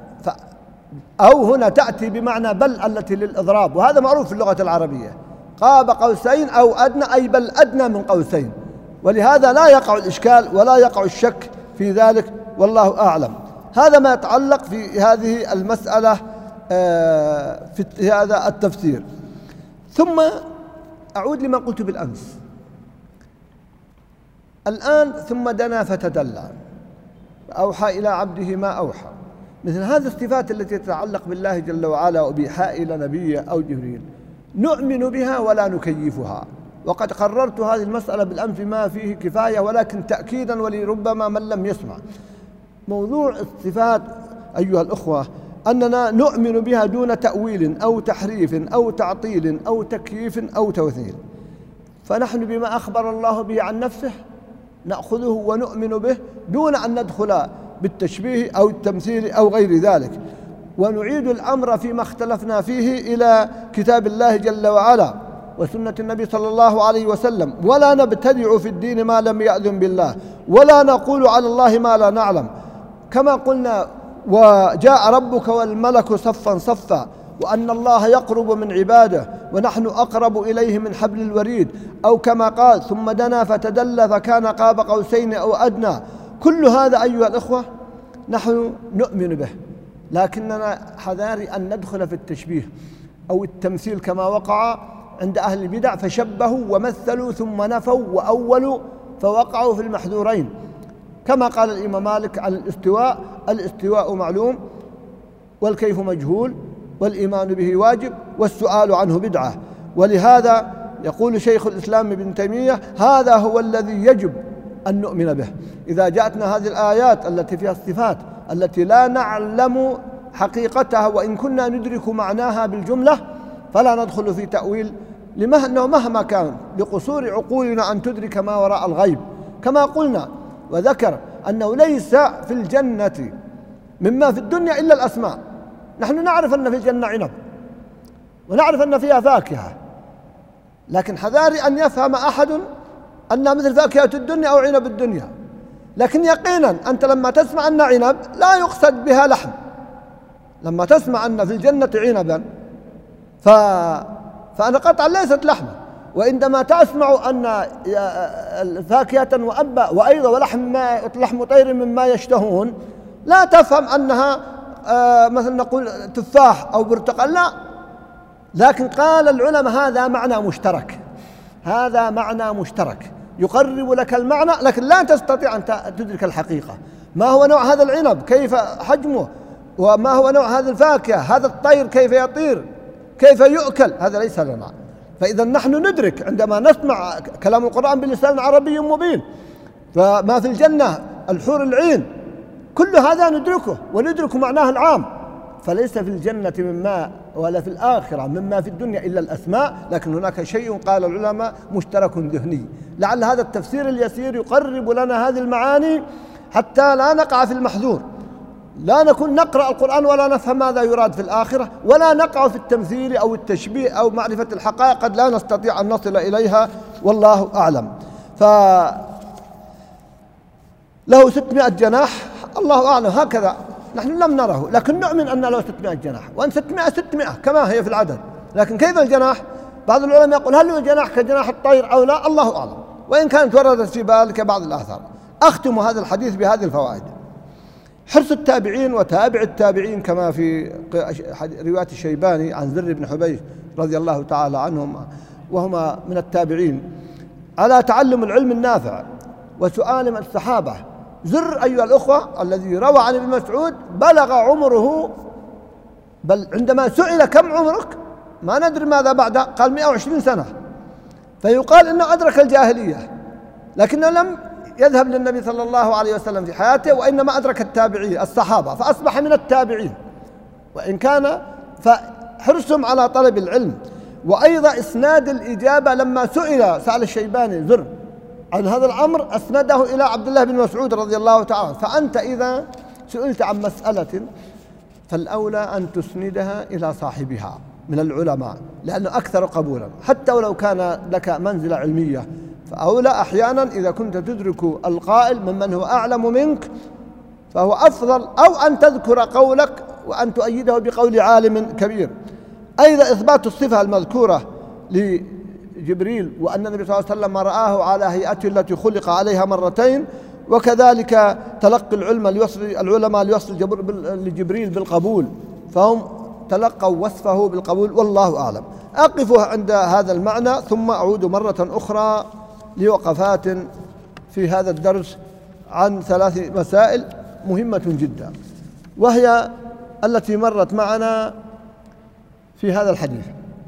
S1: أو هنا تأتي بمعنى بل التي للإضراب، وهذا معروف في اللغة العربية، قاب قوسين أو أدنى أي بل أدنى من قوسين، ولهذا لا يقع الإشكال ولا يقع الشك في ذلك، والله أعلم. هذا ما يتعلق في هذه المسألة في هذا التفسير. ثم أعود لما قلت بالأمس الآن، ثم دنا فتدلى أوحى إلى عبده ما أوحى، مثل هذه الصفات التي تتعلق بالله جل وعلا وبإيحاء إلى نبيه أو جبريل نؤمن بها ولا نكيفها، وقد قررت هذه المسألة بالأمس ما فيه كفاية، ولكن تأكيدا ولربما من لم يسمع. موضوع الصفات أيها الأخوة أننا نؤمن بها دون تأويل أو تحريف أو تعطيل أو تكييف أو تمثيل، فنحن بما أخبر الله به عن نفسه نأخذه ونؤمن به دون أن ندخل بالتشبيه أو التمثيل أو غير ذلك، ونعيد الأمر فيما اختلفنا فيه إلى كتاب الله جل وعلا وسنة النبي صلى الله عليه وسلم، ولا نبتدع في الدين ما لم يأذن بالله، ولا نقول على الله ما لا نعلم، كما قلنا وجاء ربك والملك صفا صفا، وأن الله يقرب من عباده ونحن أقرب إليه من حبل الوريد، أو كما قال ثم دنا فتدلى فكان قاب قوسين أو أدنى. كل هذا أيها الأخوة نحن نؤمن به، لكننا حذاري أن ندخل في التشبيه أو التمثيل كما وقع عند أهل البدع، فشبهوا ومثلوا ثم نفوا وأولوا فوقعوا في المحذورين، كما قال الإمام مالك عن الاستواء: الاستواء معلوم والكيف مجهول والإيمان به واجب والسؤال عنه بدعة. ولهذا يقول شيخ الإسلام ابن تيمية: هذا هو الذي يجب أن نؤمن به. إذا جاءتنا هذه الآيات التي فيها الصفات التي لا نعلم حقيقتها وإن كنا ندرك معناها بالجملة، فلا ندخل في تأويل، لأنه مهما كان لقصور عقولنا أن تدرك ما وراء الغيب، كما قلنا وذكر أنه ليس في الجنة مما في الدنيا إلا الأسماء. نحن نعرف أن في الجنة عنب ونعرف أن فيها فاكهة، لكن حذاري أن يفهم أحد أنها مثل فاكهة الدنيا أو عنب الدنيا، لكن يقينا أنت لما تسمع أن عنب لا يقصد بها لحم، لما تسمع أن في الجنة عنبا فأنا قطعا ليست لحمة، وعندما تسمع أن فاكهة وأبا وأيضا ولحم طير مما يشتهون، لا تفهم أنها مثلا نقول تفاح أو برتقال، لا، لكن قال العلماء هذا معنى مشترك، هذا معنى مشترك يقرب لك المعنى، لكن لا تستطيع أن تدرك الحقيقة. ما هو نوع هذا العنب، كيف حجمه، وما هو نوع هذه الفاكهة، هذا الطير كيف يطير، كيف يؤكل، هذا ليس لنا. فإذا نحن ندرك عندما نسمع كلام القرآن بلسان عربي مبين، فما في الجنة الحور العين كل هذا ندركه وندرك معناه العام، فليس في الجنة مما ولا في الآخرة مما في الدنيا إلا الأسماء، لكن هناك شيء قال العلماء مشترك ذهني، لعل هذا التفسير اليسير يقرب لنا هذه المعاني حتى لا نقع في المحذور، لا نكون نقرأ القرآن ولا نفهم ماذا يراد في الآخرة، ولا نقع في التمثيل أو التشبيه أو معرفة الحقائق قد لا نستطيع أن نصل إليها، والله أعلم. له 600 جناح، الله أعلم، هكذا نحن لم نره، لكن نؤمن أن له 600 جناح، وأن 600 كما هي في العدد، لكن كيف الجناح؟ بعض العلماء يقول هل هو جناح كجناح الطير أو لا، الله أعلم، وإن كانت وردت في ذلك بعض الآثار. أختم هذا الحديث بهذه الفوائد: حرص التابعين وتابع التابعين كما في رواية الشيباني عن زر بن حبيش رضي الله تعالى عنهم وهما من التابعين على تعلم العلم النافع وسؤال الصحابة. زر أيها الأخوة الذي روى عن ابن مسعود بلغ عمره، بل عندما سئل كم عمرك ما ندري ماذا بعد، قال 120 سنة، فيقال إنه أدرك الجاهلية، لكنه لم يذهب للنبي صلى الله عليه وسلم في حياته، وإنما أدرك التابعين الصحابة فأصبح من التابعين، وإن كان فحرصهم على طلب العلم. وأيضا إسناد الإجابة لما سأل الشيباني زر عن هذا الأمر أسنده إلى عبد الله بن مسعود رضي الله تعالى عنه. فأنت إذا سئلت عن مسألة فالأولى أن تسندها إلى صاحبها من العلماء، لأنه أكثر قبولا، حتى ولو كان لك منزلة علمية فأولى أحيانا إذا كنت تدرك القائل ممن هو أعلم منك فهو أفضل، أو أن تذكر قولك وأن تؤيده بقول عالم كبير. أيضا إثبات الصفة المذكورة لجبريل، وأن النبي صلى الله عليه وسلم رآه على هيئته التي خلق عليها مرتين، وكذلك تلقي العلماء ليوصل لجبريل بالقبول، فهم تلقوا وصفه بالقبول، والله أعلم. أقف عند هذا المعنى ثم أعود مرة أخرى لوقفات في هذا الدرس عن 3 مسائل مهمة جدا، وهي التي مرت معنا في هذا الحديث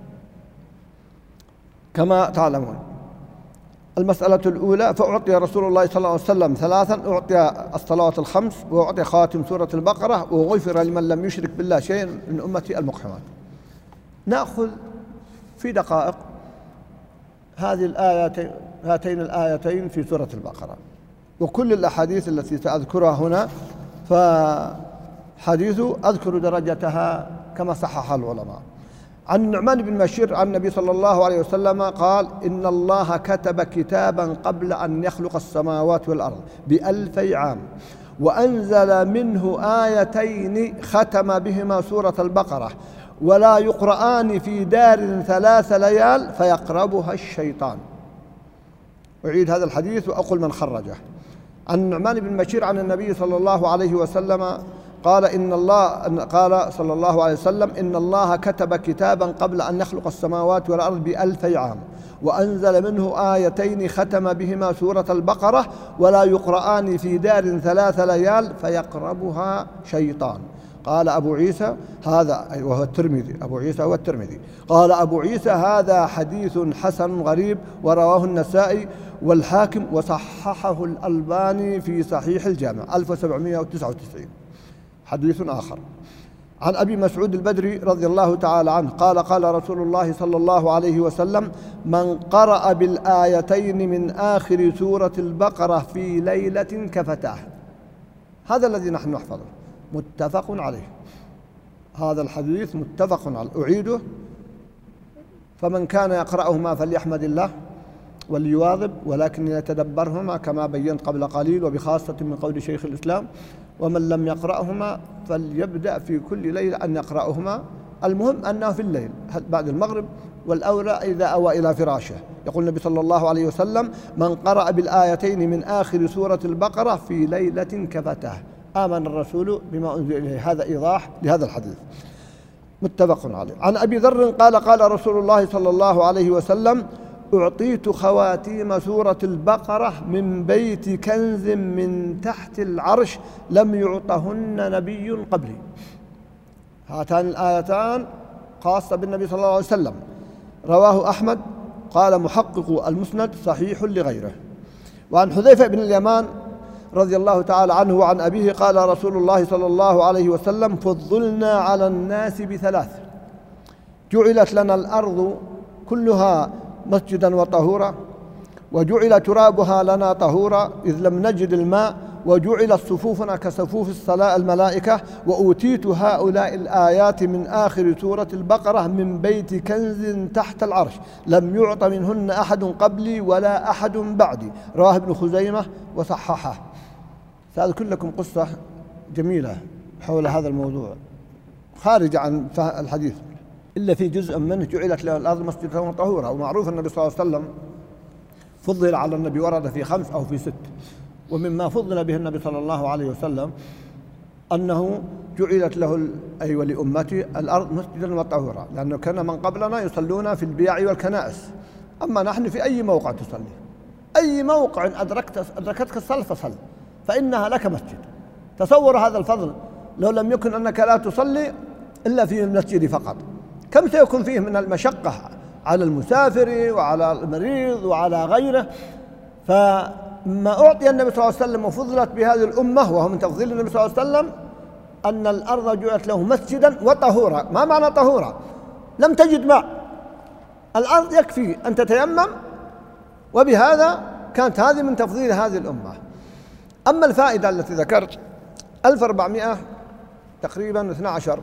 S1: كما تعلمون. المسألة الأولى: فأعطي رسول الله صلى الله عليه وسلم 3، أعطي الصلوات ال5، وأعطي خواتم سورة البقرة، وغفر لمن لم يشرك بالله شيئا من أمتي المقحمات. نأخذ في دقائق هاتين الآيتين في سورة البقرة، وكل الأحاديث التي سأذكرها هنا فحديث أذكر درجتها كما صححها العلماء. عن النعمان بن بشير عن النبي صلى الله عليه وسلم قال: إن الله كتب كتابا قبل أن يخلق السماوات والأرض ب2000 عام، وأنزل منه آيتين ختم بهما سورة البقرة، ولا يقرآن في دار 3 ليال فيقربها الشيطان. أعيد هذا الحديث وأقول من خرجه. عن النعمان بن بشير عن النبي صلى الله عليه وسلم قال صلى الله عليه وسلم: إن الله كتب كتابا قبل أن يخلق السماوات والأرض ب2000 عام، وأنزل منه آيتين ختم بهما سورة البقرة، ولا يقرآن في دار 3 ليال فيقربها شيطان. قال أبو عيسى هذا، وهو الترمذي، أبو عيسى هو الترمذي، قال أبو عيسى: هذا حديث حسن غريب، ورواه النسائي والحاكم، وصححه الألباني في صحيح الجامع 1799. حديث آخر عن أبي مسعود البدري رضي الله تعالى عنه قال: قال رسول الله صلى الله عليه وسلم: من قرأ بالآيتين من آخر سورة البقرة في ليلة كفتاه. هذا الذي نحن نحفظه، متفق عليه. هذا الحديث متفق عليه. أعيده: فمن كان يقرأهما فليحمد الله وليواظب، ولكن يتدبرهما كما بينت قبل قليل، وبخاصة من قول شيخ الإسلام: ومن لم يقرأهما فليبدأ في كل ليلة أن يقرأهما. المهم أنه في الليل بعد المغرب، والأولى إذا أوى إلى فراشه. يقول النبي صلى الله عليه وسلم: من قرأ بالآيتين من آخر سورة البقرة في ليلة كفتاه آمن الرسول بما أنزل إليه. هذا إيضاح لهذا الحديث، متفق عليه. عن أبي ذر قال: قال رسول الله صلى الله عليه وسلم: أعطيت خواتيم سورة البقرة من بيت كنز من تحت العرش لم يعطهن نبي قبلي. هاتان الآيتان خاصة بالنبي صلى الله عليه وسلم. رواه أحمد، قال محقق المسند: صحيح لغيره. وعن حذيفة بن اليمان رضي الله تعالى عنه وعن أبيه قال رسول الله صلى الله عليه وسلم: فضلنا على الناس ب3: جعلت لنا الأرض كلها مسجدا وطهورا، وجعل ترابها لنا طهورا إذ لم نجد الماء، وجعلت صفوفنا كصفوف الصلاة الملائكة، وأوتيت هؤلاء الآيات من آخر سورة البقرة من بيت كنز تحت العرش لم يعط منهن أحد قبلي ولا أحد بعدي. رواه ابن خزيمة وصححه. سأذكر لكم قصة جميلة حول هذا الموضوع خارج عن الحديث، إلا في جزء منه: جعلت لنا الأرض مسجدا وطهورا. ومعروف النبي صلى الله عليه وسلم فضل على النبي، ورد في 5 أو في 6. ومما فضل به النبي صلى الله عليه وسلم أنه جعلت له أي ولأمته الأرض مسجدا وطهورا، لأنه كان من قبلنا يصلون في البيع والكنائس، أما نحن في أي موقع تصلي، أي موقع أدركتك الصلاة فصل، فإنها لك مسجد. تصور هذا الفضل لو لم يكن أنك لا تصلي إلا في المسجد فقط، كم سيكون فيه من المشقة على المسافر وعلى المريض وعلى غيره. ما أعطي النبي صلى الله عليه وسلم وفضلت بهذه الأمة، وهو من تفضيل النبي صلى الله عليه وسلم، أن الأرض جعلت له مسجدا وطهورا. ما معنى طهورا؟ لم تجد ماء، الأرض يكفي أن تتيمم، وبهذا كانت هذه من تفضيل هذه الأمة. أما الفائدة التي ذكرت 1400 تقريبا 12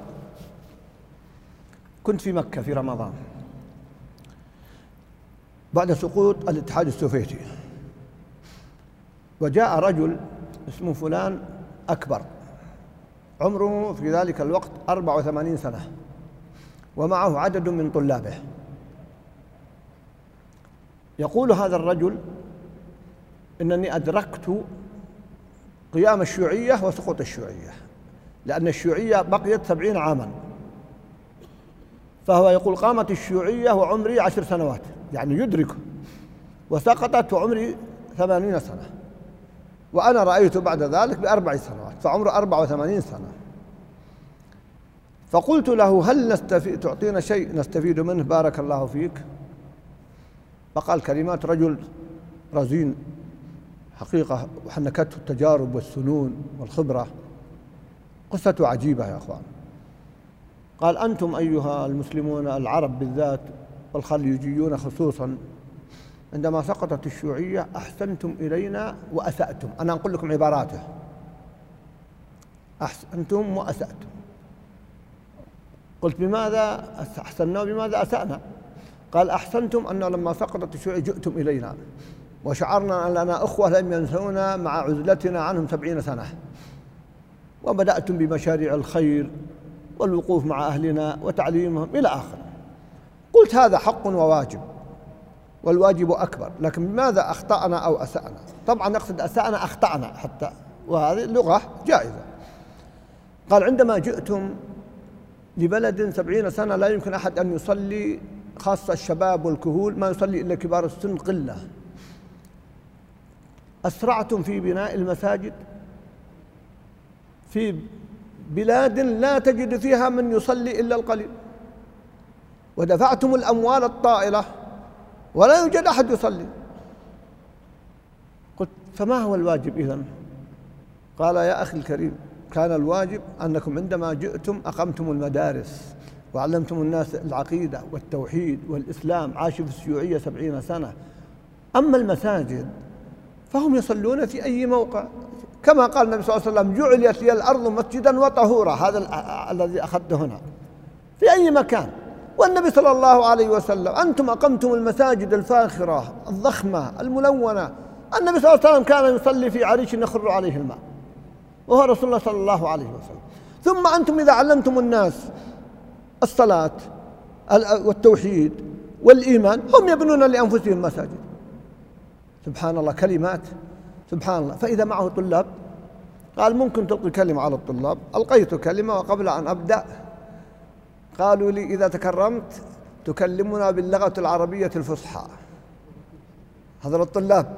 S1: كنت في مكة في رمضان بعد سقوط الاتحاد السوفيتي، وجاء رجل اسمه فلان أكبر، عمره في ذلك الوقت 84 سنة، ومعه عدد من طلابه. يقول هذا الرجل: إنني أدركت قيام الشيوعية وسقوط الشيوعية، لأن الشيوعية بقيت 70 عاما، فهو يقول: قامت الشيوعية وعمري 10 سنوات، يعني يدركه، وسقطت وعمري 80 سنة، وأنا رأيت بعد ذلك ب4 سنوات، فعمره 84 سنة. فقلت له: هل تعطينا شيء نستفيد منه بارك الله فيك؟ فقال كلمات رجل رزين حقيقة، وحنكته التجارب والسنون والخبرة، قصة عجيبة يا أخوان. قال: أنتم أيها المسلمون العرب بالذات والخليجيون خصوصا، عندما سقطت الشيوعية أحسنتم إلينا وأسأتم. أنا أقول لكم عباراته: أحسنتم وأسأتم. قلت: بماذا أحسننا وبماذا أسأنا؟ قال: أحسنتم أنه لما سقطت الشيوعية جئتم إلينا، وشعرنا أن لنا أخوة لم ينسونا مع عزلتنا عنهم 70 سنة، وبدأتم بمشاريع الخير والوقوف مع أهلنا وتعليمهم إلى آخره. قلت: هذا حق وواجب، والواجب أكبر، لكن بماذا أخطأنا أو أسأنا؟ طبعا نقصد أسأنا أخطأنا حتى، وهذه اللغة جائزة. قال: عندما جئتم لبلد 70 سنة لا يمكن أحد أن يصلي، خاصة الشباب والكهول، ما يصلي إلا كبار السن قلة. أسرعتم في بناء المساجد في بلاد لا تجد فيها من يصلي إلا القليل، ودفعتم الأموال الطائلة ولا يوجد أحد يصلي. قلت: فما هو الواجب إذن؟ قال: يا أخي الكريم، كان الواجب أنكم عندما جئتم أقمتم المدارس وعلمتم الناس العقيدة والتوحيد والإسلام، عاشوا في الشيوعية 70 سنة. أما المساجد فهم يصلون في أي موقع، كما قال النبي صلى الله عليه وسلم: جعلت لي الأرض مسجدا وطهورا، هذا الذي أخذته هنا، في أي مكان. والنبي صلى الله عليه وسلم: أنتم أقمتم المساجد الفاخرة الضخمة الملونة. النبي صلى الله عليه وسلم كان يصلي في عريش يخر عليه الماء، وهو رسول الله صلى الله عليه وسلم. ثم أنتم إذا علمتم الناس الصلاة والتوحيد والإيمان، هم يبنون لأنفسهم مساجد. سبحان الله، كلمات سبحان الله. فإذا معه طلاب قال: ممكن تلقي كلمة على الطلاب؟ ألقيت كلمة، وقبل أن أبدأ قالوا لي: إذا تكرمت تكلمنا باللغة العربية الفصحى. هذا الطلاب،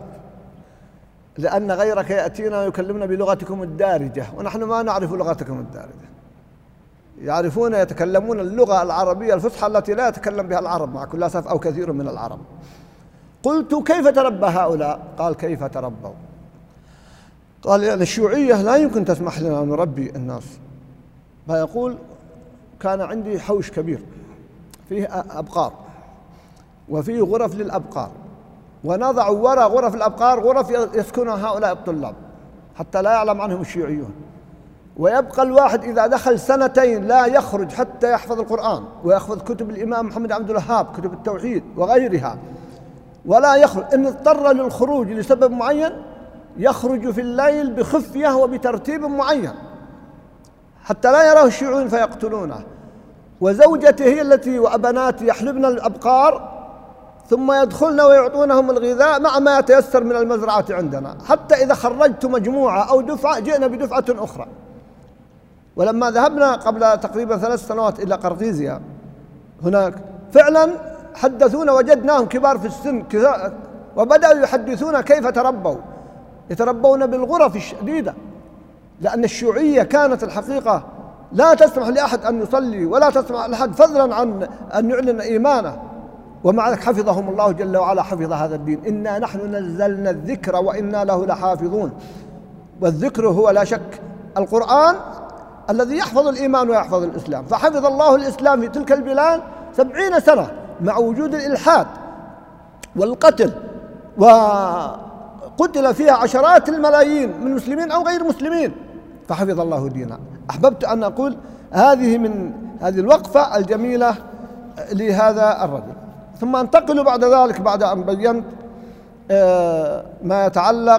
S1: لأن غيرك يأتينا ويكلمنا بلغتكم الدارجة، ونحن ما نعرف لغتكم الدارجة. يعرفون يتكلمون اللغة العربية الفصحى التي لا يتكلم بها العرب مع كل أسف، أو كثير من العرب. قلت: كيف تربى هؤلاء؟ قال: كيف تربوا؟ قال: يعني الشيوعية لا يمكن تسمح لنا أن نربي الناس. فيقول: كان عندي حوش كبير فيه أبقار، وفيه غرف للأبقار، ونضع وراء غرف الأبقار غرف يسكنها هؤلاء الطلاب حتى لا يعلم عنهم الشيوعيون. ويبقى الواحد إذا دخل 2 سنين لا يخرج حتى يحفظ القرآن ويحفظ كتب الإمام محمد عبد الوهاب، كتب التوحيد وغيرها، ولا يخرج. إن اضطر للخروج لسبب معين يخرج في الليل بخفية وبترتيب معين حتى لا يراه الشيوعيون فيقتلونه. وزوجته هي التي وأبناتي يحلبن الأبقار، ثم يدخلن ويعطونهم الغذاء مع ما يتيسر من المزرعة عندنا، حتى إذا خرجت مجموعة أو دفعة جئنا بدفعة أخرى. ولما ذهبنا قبل تقريبا 3 سنوات إلى قرقيزيا هناك، فعلا حدثونا وجدناهم كبار في السن، وبدأوا يحدثون كيف تربوا. يتربون بالغرف الشديدة، لأن الشيوعية كانت الحقيقة لا تسمح لأحد أن يصلي، ولا تسمح لأحد فضلا عن أن يعلن إيمانه. ومع ذلك حفظهم الله جل وعلا، حفظ هذا الدين. إنا نحن نزلنا الذكر وإنا له لحافظون. والذكر هو لا شك القرآن الذي يحفظ الإيمان ويحفظ الإسلام. فحفظ الله الإسلام في تلك البلاد 70 سنة مع وجود الإلحاد والقتل، وقتل فيها عشرات الملايين من مسلمين أو غير مسلمين، فحفظ الله دينه. أحببت أن أقول هذه الوقفة الجميلة لهذا الرجل. ثم أنتقل بعد ذلك، بعد أن بينت ما يتعلق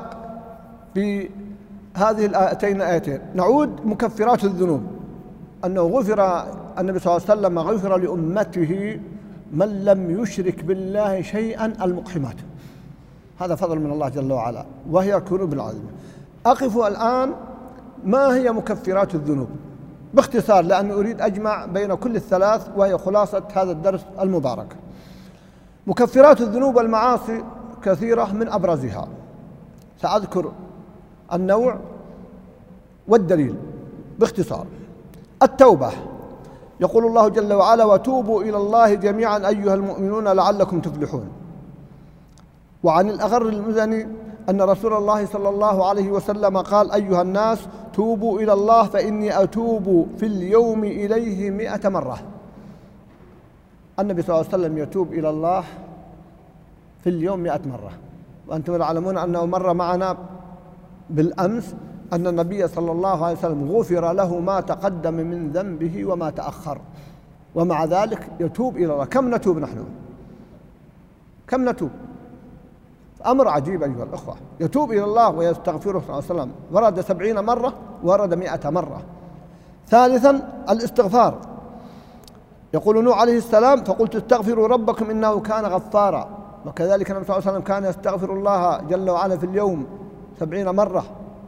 S1: بهذه الآيتين، نعود مكفرات الذنوب. أنه غفر النبي صلى الله عليه وسلم غفر لأمته من لم يشرك بالله شيئا المقحمات. هذا فضل من الله جل وعلا، وهي الذنوب العظيمة. أقف الآن ما هي مكفرات الذنوب باختصار، لأني أريد أجمع بين كل الثلاث، وهي خلاصة هذا الدرس المبارك. مكفرات الذنوب والمعاصي كثيرة، من أبرزها سأذكر النوع والدليل باختصار. التوبة، يقول الله جل وعلا: وتوبوا إلى الله جميعا أيها المؤمنون لعلكم تفلحون. وعن الأغر المزني أن رسول الله صلى الله عليه وسلم قال: أيها الناس توبوا إلى الله فإني أتوب في اليوم إليه 100 مرة. النبي صلى الله عليه وسلم يتوب إلى الله في اليوم 100 مرة. وأنتم تعلمون أنه مر معنا بالأمس أن النبي صلى الله عليه وسلم غفر له ما تقدم من ذنبه وما تأخر، ومع ذلك يتوب إلى الله. كم نتوب نحن؟ كم نتوب؟ أمر عجيب أيها الأخوة. يتوب إلى الله ويستغفره صلى الله عليه وسلم، ورد 70 مرة، ورد 100 مرة. ثالثا الاستغفار، يقول نوح عليه السلام: فقلت استغفروا ربكم إنه كان غفارا. وكذلك النبي صلى الله عليه وسلم كان يستغفر الله جل وعلا في اليوم 70 مرة.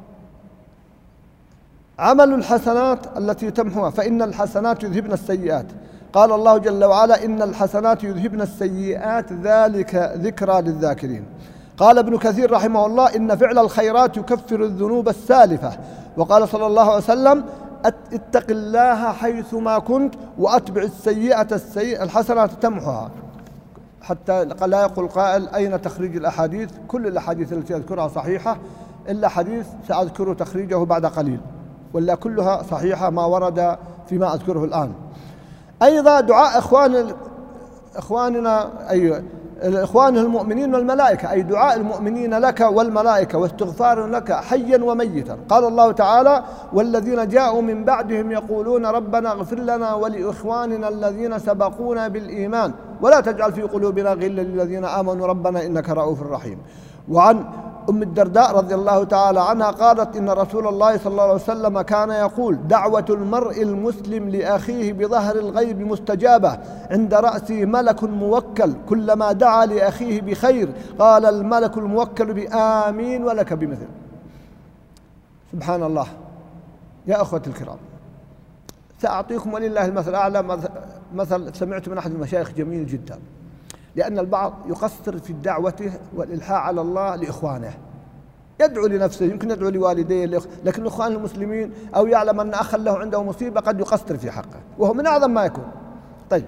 S1: عمل الحسنات التي تمحوها، فإن الحسنات يذهبن السيئات. قال الله جل وعلا: إن الحسنات يذهبن السيئات ذلك ذكرى للذاكرين. قال ابن كثير رحمه الله: إن فعل الخيرات يكفر الذنوب السالفة. وقال صلى الله عليه وسلم: اتق الله حيثما كنت وأتبع السيئة الحسنة تمحها. حتى لا يقول قائل: أين تخريج الأحاديث؟ كل الأحاديث التي أذكرها صحيحة، إلا حديث سأذكر تخريجه بعد قليل، ولا كلها صحيحة ما ورد فيما أذكره الآن. أيضا دعاء إخواننا أي إخوانه المؤمنين والملائكة، أي دعاء المؤمنين لك والملائكة واستغفار لك حيا وميتا. قال الله تعالى: والذين جاءوا من بعدهم يقولون ربنا اغفر لنا ولإخواننا الذين سبقونا بالإيمان ولا تجعل في قلوبنا غلا للذين آمنوا ربنا إنك رؤوف رحيم. وعن أم الدرداء رضي الله تعالى عنها قالت: إن رسول الله صلى الله عليه وسلم كان يقول: دعوة المرء المسلم لأخيه بظهر الغيب مستجابة، عند رأسه ملك موكل، كلما دعا لأخيه بخير قال الملك الموكل بآمين ولك بمثل. سبحان الله. يا أخوة الكرام، سأعطيكم ولله المثل الأعلى مثل سمعت من أحد المشايخ جميل جدا، لأن البعض يقصر في دعوته والإلحاح على الله لإخوانه، يدعو لنفسه، يمكن يدعو لوالديه، لكن الإخوان المسلمين أو يعلم أن أخا له عنده مصيبة قد يقصر في حقه، وهو من أعظم ما يكون. طيب،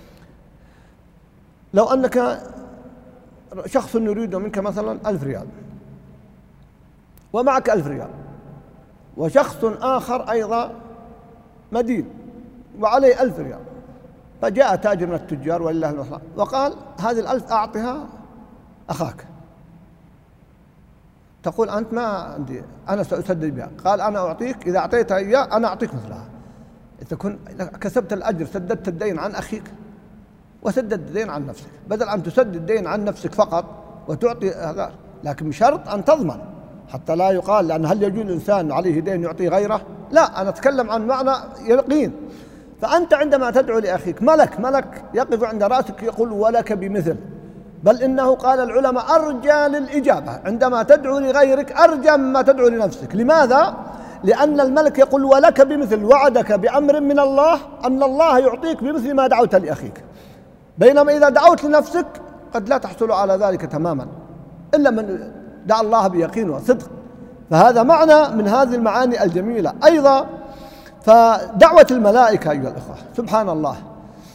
S1: لو أنك شخص يريد منك مثلا 1000 ريال ومعك 1000 ريال، وشخص آخر أيضا مدين وعليه 1000 ريال، فجاء تاجر من التجار ولله المثل وقال: هذه 1000 أعطها أخاك. تقول: أنت ما عندي، أنا سأسدد بها. قال: أنا أعطيك، إذا أعطيتها إياه أنا أعطيك مثلها. إذا كنت كسبت الأجر، سددت الدين عن أخيك وسدد الدين عن نفسك، بدل أن تسدد الدين عن نفسك فقط وتعطي هذا، لكن بشرط أن تضمن، حتى لا يقال، لأن هل يجوز الإنسان عليه دين يعطي غيره؟ لا، أنا أتكلم عن معنى يقين. فأنت عندما تدعو لأخيك، ملك يقف عند رأسك يقول: ولك بمثل. بل إنه قال العلماء: أرجى للإجابة، عندما تدعو لغيرك أرجى مما تدعو لنفسك. لماذا؟ لأن الملك يقول: ولك بمثل، وعدك بأمر من الله أن الله يعطيك بمثل ما دعوت لأخيك. بينما إذا دعوت لنفسك قد لا تحصل على ذلك تماما، إلا من دعا الله بيقين وصدق. فهذا معنى من هذه المعاني الجميلة. أيضا فدعوة الملائكة أيها الأخوة، سبحان الله،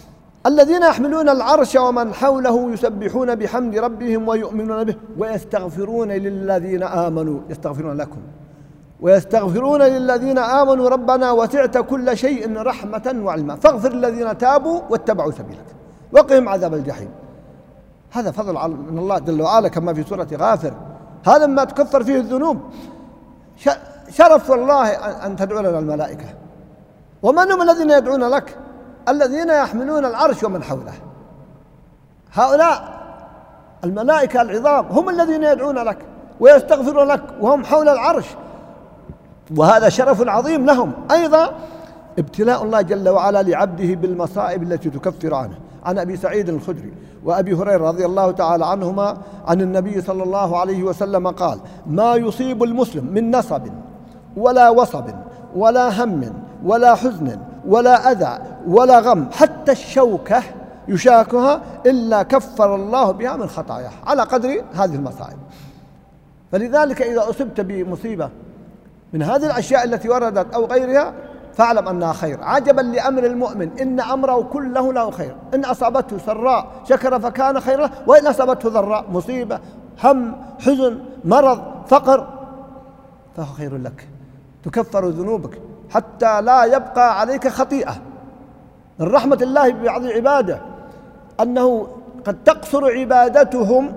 S1: الذين يحملون العرش ومن حوله يسبحون بحمد ربهم ويؤمنون به ويستغفرون للذين آمنوا، يستغفرون لكم ويستغفرون للذين آمنوا ربنا وسعت كل شيء رحمة وعلما فاغفر الذين تابوا واتبعوا سبيلك وقهم عذاب الجحيم. هذا فضل من الله جل وعلا كما في سورة غافر. هذا ما تكفر فيه الذنوب. شرف والله أن تدعو لنا الملائكة. ومن هم الذين يدعون لك؟ الذين يحملون العرش ومن حوله. هؤلاء الملائكة العظام هم الذين يدعون لك ويستغفرون لك وهم حول العرش، وهذا شرف عظيم لهم. أيضا ابتلاء الله جل وعلا لعبده بالمصائب التي تكفر عنه. عن أبي سعيد الخدري وأبي هريرة رضي الله تعالى عنهما عن النبي صلى الله عليه وسلم قال: ما يصيب المسلم من نصب ولا وصب ولا هم ولا حزن ولا أذى ولا غم حتى الشوكة يشاكها إلا كفر الله بها من خطاياه على قدر هذه المصائب. فلذلك إذا أصبت بمصيبة من هذه الأشياء التي وردت أو غيرها فاعلم أنها خير. عجبا لأمر المؤمن إن أمره كله له خير، إن أصابته سراء شكر فكان خير له، وإن أصابته ضراء مصيبة هم حزن مرض فقر فهو خير لك، تكفر ذنوبك حتى لا يبقى عليك خطيئة. من رحمة الله ببعض عباده أنه قد تقصر عبادتهم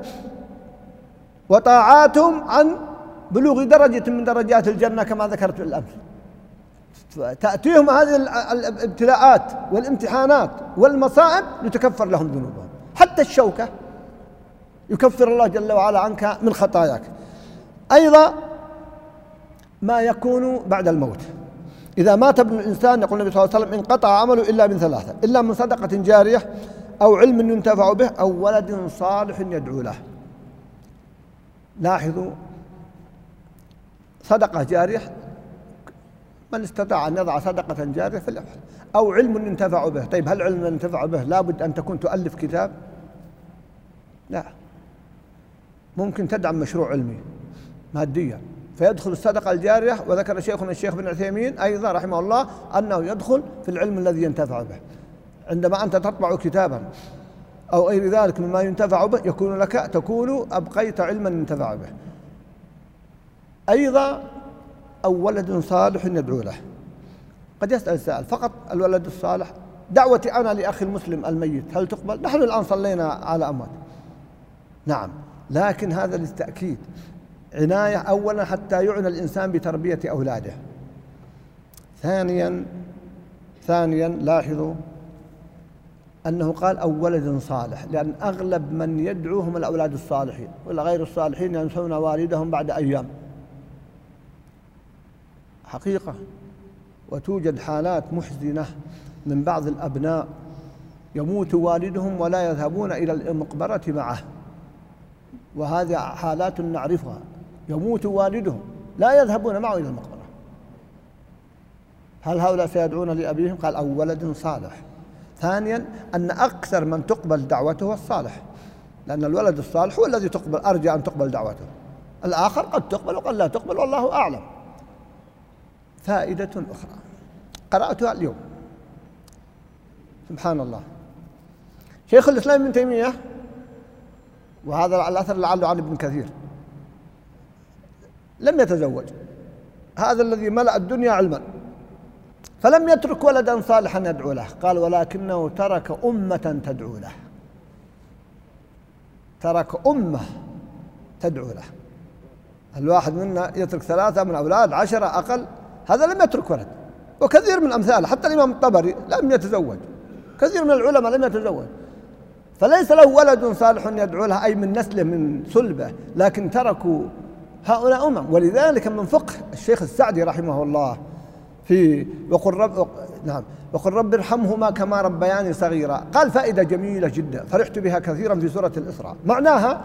S1: وطاعاتهم عن بلوغ درجة من درجات الجنة كما ذكرت بالأمس. تأتيهم هذه الابتلاءات والامتحانات والمصائب لتكفر لهم ذنوبهم. حتى الشوكة يكفر الله جل وعلا عنك من خطاياك. أيضا ما يكون بعد الموت. إذا مات ابن الإنسان يقول النبي صلى الله عليه وسلم انقطع عمله إلا من ثلاثة: إلا من صدقة جارية أو علم ينتفع به أو ولد صالح يدعو له. لاحظوا، صدقة جارية من استطاع أن يضع صدقة جارية فليفعل، أو علم ينتفع به. طيب هل علم ينتفع به لابد أن تكون تؤلف كتاب؟ لا، ممكن تدعم مشروع علمي ماديا فيدخل الصدقة الجارية. وذكر شيخنا الشيخ بن عثيمين أيضا رحمه الله أنه يدخل في العلم الذي ينتفع به. عندما أنت تطبع كتابا أو غير ذلك مما ينتفع به تكون أبقيت علما ينتفع به. أيضا أو ولد صالح يدعو له. قد يسأل السائل: فقط الولد الصالح؟ دعوتي أنا لأخي المسلم الميت هل تقبل؟ نحن الآن صلينا على أموات، نعم، لكن هذا للتأكيد. عناية أولا حتى يعنى الإنسان بتربية أولاده. ثانيا لاحظوا أنه قال أو ولد صالح، لأن أغلب من يدعوهم الأولاد الصالحين، ولا غير الصالحين ينسون والدهم بعد أيام، حقيقة. وتوجد حالات محزنة من بعض الأبناء يموت والدهم ولا يذهبون إلى المقبرة معه، وهذه حالات نعرفها. يموت والدهم لا يذهبون معه إلى المقبرة. هل هؤلاء سيدعون لأبيهم؟ قال أو ولد صالح. ثانيا أن أكثر من تقبل دعوته الصالح، لأن الولد الصالح هو الذي تقبل، أرجى أن تقبل دعوته. الآخر قد تقبل وقد لا تقبل والله أعلم. فائدة أخرى قرأتها اليوم، سبحان الله، شيخ الإسلام ابن تيمية، وهذا الأثر لعله عن ابن كثير، لم يتزوج، هذا الذي ملأ الدنيا علما، فلم يترك ولدا صالحا يدعو له. قال ولكنه ترك أمة تدعو له، ترك أمة تدعو له. الواحد منا يترك 3 من أولاد 10 أقل، هذا لم يترك ولد. وكثير من أمثاله، حتى الإمام الطبري لم يتزوج، كثير من العلماء لم يتزوج، فليس له ولد صالح يدعو له أي من نسله من صلبه، لكن تركوا هؤلاء أمم. ولذلك من فقه الشيخ السعدي رحمه الله في وقل رب ارحمهما كما ربياني صغيرا، قال فائدة جميلة جدا فرحت بها كثيرا في سورة الإسراء، معناها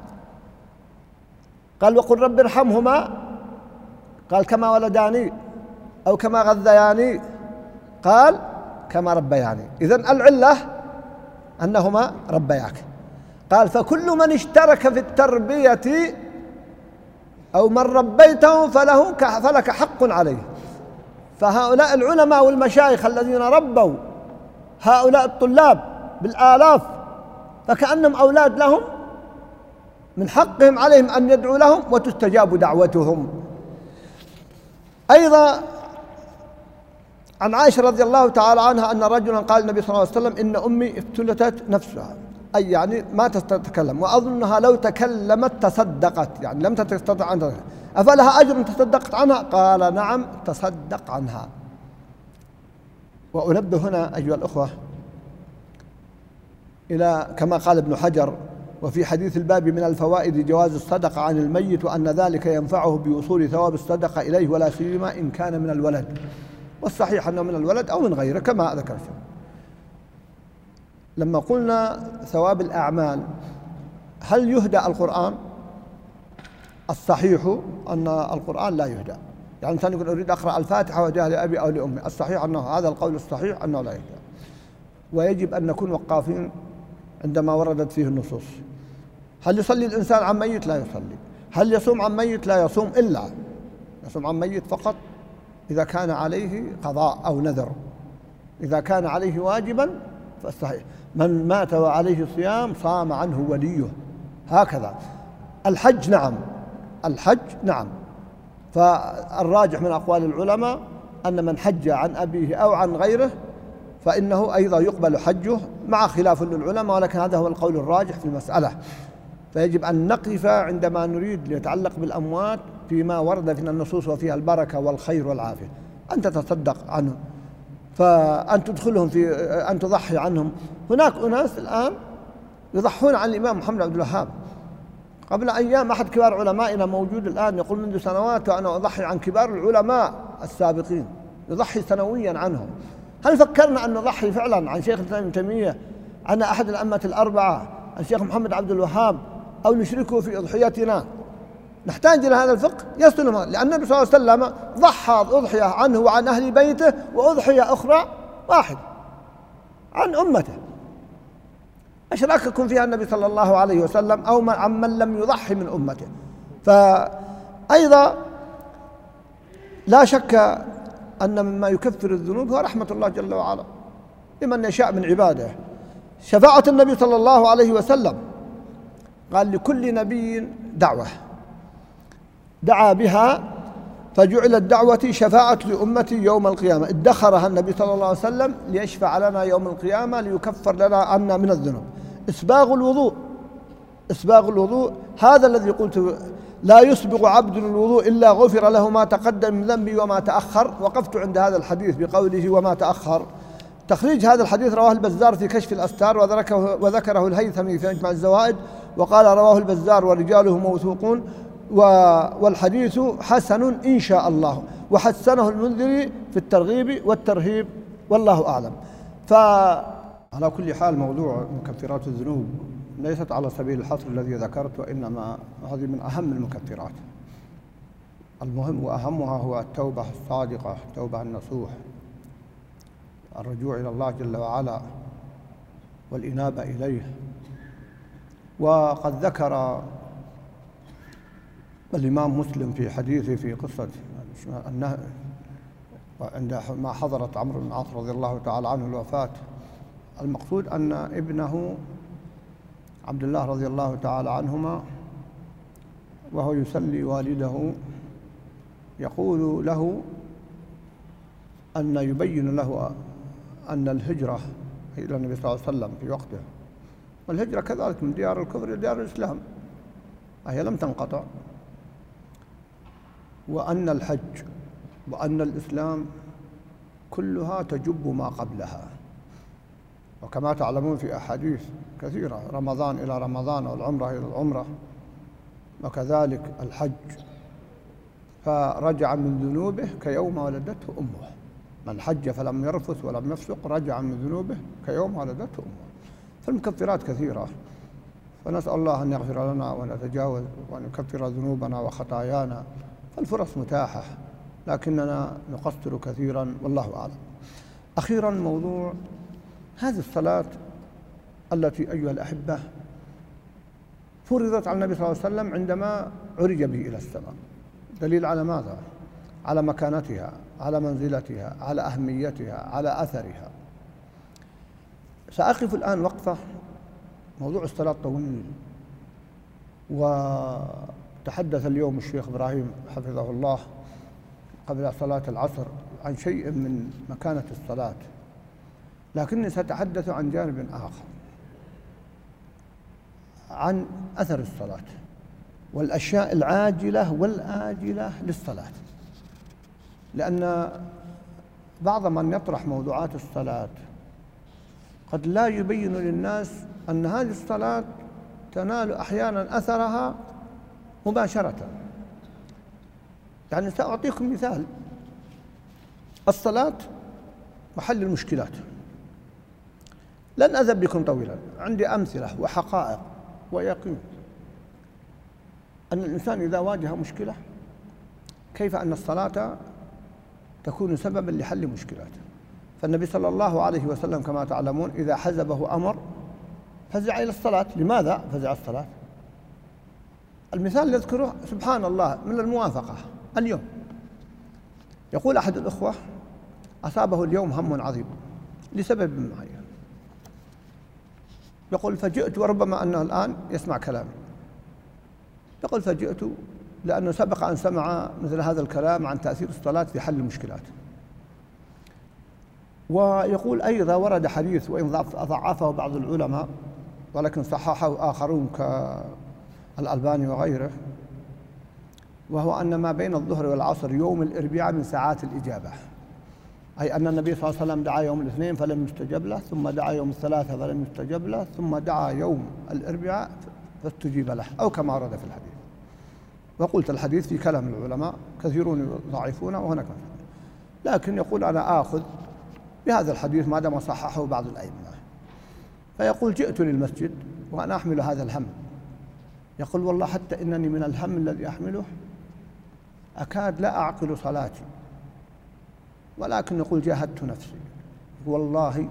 S1: قال وقل رب ارحمهما، قال كما ولداني أو كما غذياني، قال كما ربياني. إذن العلة أنهما ربياك. قال فكل من اشترك في التربية أو من ربيته فلك حق عليه. فهؤلاء العلماء والمشايخ الذين ربوا هؤلاء الطلاب بالآلاف، فكأنهم أولاد لهم، من حقهم عليهم أن يدعوا لهم وتستجاب دعوتهم. أيضا عن عائشة رضي الله تعالى عنها أن رجلا قال النبي صلى الله عليه وسلم: إن أمي افتلتت نفسها، أي يعني ما تتكلم، وأظنها لو تكلمت تصدقت، يعني لم تستطع أن، أفلها أجر تصدقت عنها؟ قال: نعم تصدق عنها. وأنبه هنا أيها الأخوة إلى كما قال ابن حجر: وفي حديث الباب من الفوائد جواز الصدقة عن الميت، وأن ذلك ينفعه بوصول ثواب الصدقة إليه، ولا سيما إن كان من الولد، والصحيح أنه من الولد أو من غيره كما ذكرت. لما قلنا ثواب الأعمال، هل يهدى القرآن؟ الصحيح أن القرآن لا يهدى. يعني إنسان يقول أريد أقرأ الفاتحة وأهديها لأبي أو لأمي، الصحيح أنه هذا القول الصحيح أنه لا يهدى، ويجب أن نكون وقافين عندما وردت فيه النصوص. هل يصلي الإنسان عن ميت؟ لا يصلي. هل يصوم عن ميت؟ لا يصوم، إلا يصوم عن ميت فقط إذا كان عليه قضاء أو نذر. إذا كان عليه واجبا فالصحيح من مات وعليه صيام صام عنه وليه، هكذا. الحج نعم، الحج نعم، فالراجح من أقوال العلماء أن من حج عن أبيه أو عن غيره فإنه أيضا يقبل حجه، مع خلاف للعلماء، ولكن هذا هو القول الراجح في المسألة. فيجب أن نقف عندما نريد ليتعلق بالأموات فيما ورد في النصوص وفيها البركة والخير والعافية، أن تتصدق عنهم، فأن تدخلهم في أن تضحي عنهم. هناك أناس الآن يضحون عن الإمام محمد عبد الوهاب. قبل أيام أحد كبار علمائنا موجود الآن يقول: منذ سنوات وأنا أضحي عن كبار العلماء السابقين، يضحي سنويا عنهم. هل فكرنا أن نضحي فعلا عن شيخ الإسلام ابن تيمية، عن أحد الأئمة الأربعة، عن شيخ محمد عبد الوهاب، أو نشركه في أضحيتنا؟ نحتاج إلى هذا الفقه يصلنا، لأن النبي صلى الله عليه وسلم ضحى أضحية عنه وعن أهل بيته، وأضحية أخرى واحدة عن أمته أشرككم فيها النبي صلى الله عليه وسلم، أو عن من لم يضحي من أمته. فأيضا لا شك أن مما يكفر الذنوب هو رحمة الله جل وعلا لمن يشاء من عباده. شفاعة النبي صلى الله عليه وسلم قال: لكل نبي دعوة دعا بها، فجعلت دعوتي شفاعة لأمتي يوم القيامة. ادخرها النبي صلى الله عليه وسلم ليشفع لنا يوم القيامة، ليكفر لنا عنا من الذنوب. إسباغ الوضوء، إسباغ الوضوء هذا الذي قلت: لا يسبغ عبد الوضوء إلا غفر له ما تقدم من ذنبي وما تأخر. وقفت عند هذا الحديث بقوله وما تأخر. تخريج هذا الحديث رواه البزار في كشف الأستار، وذكره الهيثمي في مجمع الزوائد، وقال: رواه البزار ورجاله موثوقون، والحديث حسن إن شاء الله، وحسنه المنذري في الترغيب والترهيب، والله أعلم. فعلى كل حال موضوع مكفرات الذنوب ليست على سبيل الحصر الذي ذكرت، وإنما هذه من أهم المكفرات. المهم وأهمها هو التوبة الصادقة، التوبة النصوح، الرجوع إلى الله جل وعلا والإنابة إليه. وقد ذكر الإمام مسلم في حديثه في قصة أنه عندما حضرت عمرو بن العاص رضي الله تعالى عنه الوفاة، المقصود أن ابنه عبد الله رضي الله تعالى عنهما وهو يسلي والده يقول له أن يبين له أن الهجرة إلى النبي صلى الله عليه وسلم في وقته، والهجرة كذلك من ديار الكفر إلى ديار الإسلام، هي لم تنقطع، وأن الحج وأن الإسلام كلها تجب ما قبلها. وكما تعلمون في أحاديث كثيرة: رمضان إلى رمضان، والعمرة إلى العمرة، وكذلك الحج. فرجع من ذنوبه كيوم ولدته أمه. من حج فلم يرفث ولم يفسق رجع من ذنوبه كيوم ولدته أمه. فالمكفرات كثيرة، فنسأل الله أن يغفر لنا ونتجاوز وأن يكفر ذنوبنا وخطايانا. فالفرص متاحة لكننا نقصر كثيرا، والله أعلم. أخيرا موضوع هذه الصلاة التي أيها الأحبة فرضت على النبي صلى الله عليه وسلم عندما عرج به إلى السماء. دليل على ماذا؟ على مكانتها، على منزلتها، على أهميتها، على أثرها. سأقف الآن وقفة. موضوع الصلاة طويل، وتحدث اليوم الشيخ إبراهيم حفظه الله قبل صلاة العصر عن شيء من مكانة الصلاة، لكني سأتحدث عن جانب آخر، عن أثر الصلاة والأشياء العاجلة والآجلة للصلاة. لأن بعض من يطرح موضوعات الصلاة قد لا يبين للناس أن هذه الصلاة تنال أحيانا أثرها مباشرة. يعني سأعطيكم مثال. الصلاة محل المشكلات. لن أذهب بكم طويلا، عندي أمثلة وحقائق ويقين أن الإنسان إذا واجه مشكلة كيف أن الصلاة تكون سببا لحل مشكلاته. فالنبي صلى الله عليه وسلم كما تعلمون إذا حزبه أمر فزع إلى الصلاة. لماذا فزع الصلاة؟ المثال يذكره سبحان الله من الموافقة. اليوم يقول أحد الأخوة أصابه اليوم هم عظيم لسبب معين، يقول فجئت، وربما أنه الآن يسمع كلامي، يقول فجئت لأنه سبق أن سمع مثل هذا الكلام عن تأثير الصلاة في حل المشكلات. ويقول أيضا ورد حديث وإن ضعفه بعض العلماء ولكن صححه آخرون كالألباني وغيره، وهو أن ما بين الظهر والعصر يوم الأربعاء من ساعات الإجابة، أي أن النبي صلى الله عليه وسلم دعا يوم الاثنين فلم يستجب له، ثم دعا يوم الثلاثاء فلم يستجب له، ثم دعا يوم الأربعاء فاستجيب له، أو كما ورد في الحديث. وقلت الحديث في كلام العلماء كثيرون يضعفونه وهناك، لكن يقول أنا آخذ بهذا الحديث ما دام صححه بعض الأئمة. فيقول جئت للمسجد وأنا أحمل هذا الهم، يقول والله حتى إنني من الهم الذي أحمله أكاد لا أعقل صلاتي، ولكن يقول جاهدت نفسي، والله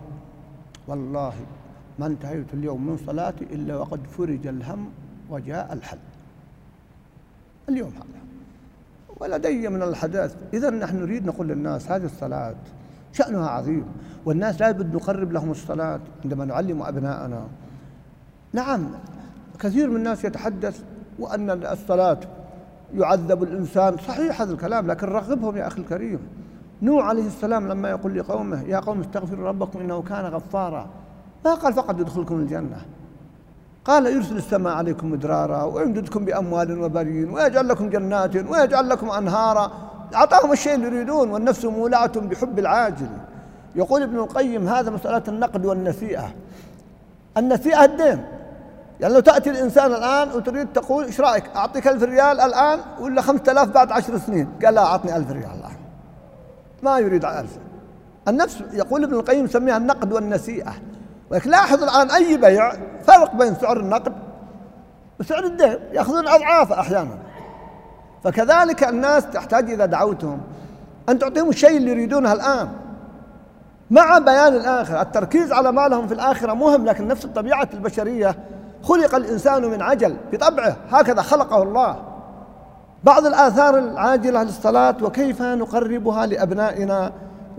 S1: ما انتهيت اليوم من صلاتي إلا وقد فرج الهم وجاء الحل. اليوم هذا ولدي من الحدث. إذا نحن نريد نقول للناس هذه الصلاة شأنها عظيم، والناس لا بد نقرب لهم الصلاة عندما نعلم أبناءنا. نعم كثير من الناس يتحدث وأن الصلاة يعذب الإنسان، صحيح هذا الكلام، لكن رغبهم يا أخي الكريم. نوح عليه السلام لما يقول لقومه يا قوم استغفروا ربكم إنه كان غفارا، ما قال فقط يدخلكم الجنة، قال يرسل السماء عليكم مدرارا ويمددكم بأموال وبنين ويجعل لكم جنات ويجعل لكم أنهارا. أعطاهم الشيء اللي يريدون، والنفس مولعة بحب العاجل. يقول ابن القيم هذا مسألة النقد والنسيئة. النسيئة الدين، يعني لو تأتي الإنسان الآن وتريد تقول إيش رأيك أعطيك 1000 ريال الآن ولا 5000 بعد 10 سنين، قال لا أعطني 1000 ريال الآن، ما يريد 1000. النفس يقول ابن القيم يسميها النقد والنسيئة. ولكن لاحظ الآن أي بيع فرق بين سعر النقد وسعر الدين، يأخذون أضعاف أحيانا. فكذلك الناس تحتاج إذا دعوتهم أن تعطيهم الشيء اللي يريدونه الآن مع بيان الآخرة. التركيز على ما لهم في الآخرة مهم، لكن نفس الطبيعة البشرية، خلق الإنسان من عجل بطبعه، هكذا خلقه الله. بعض الآثار العاجلة للصلاة وكيف نقربها لأبنائنا.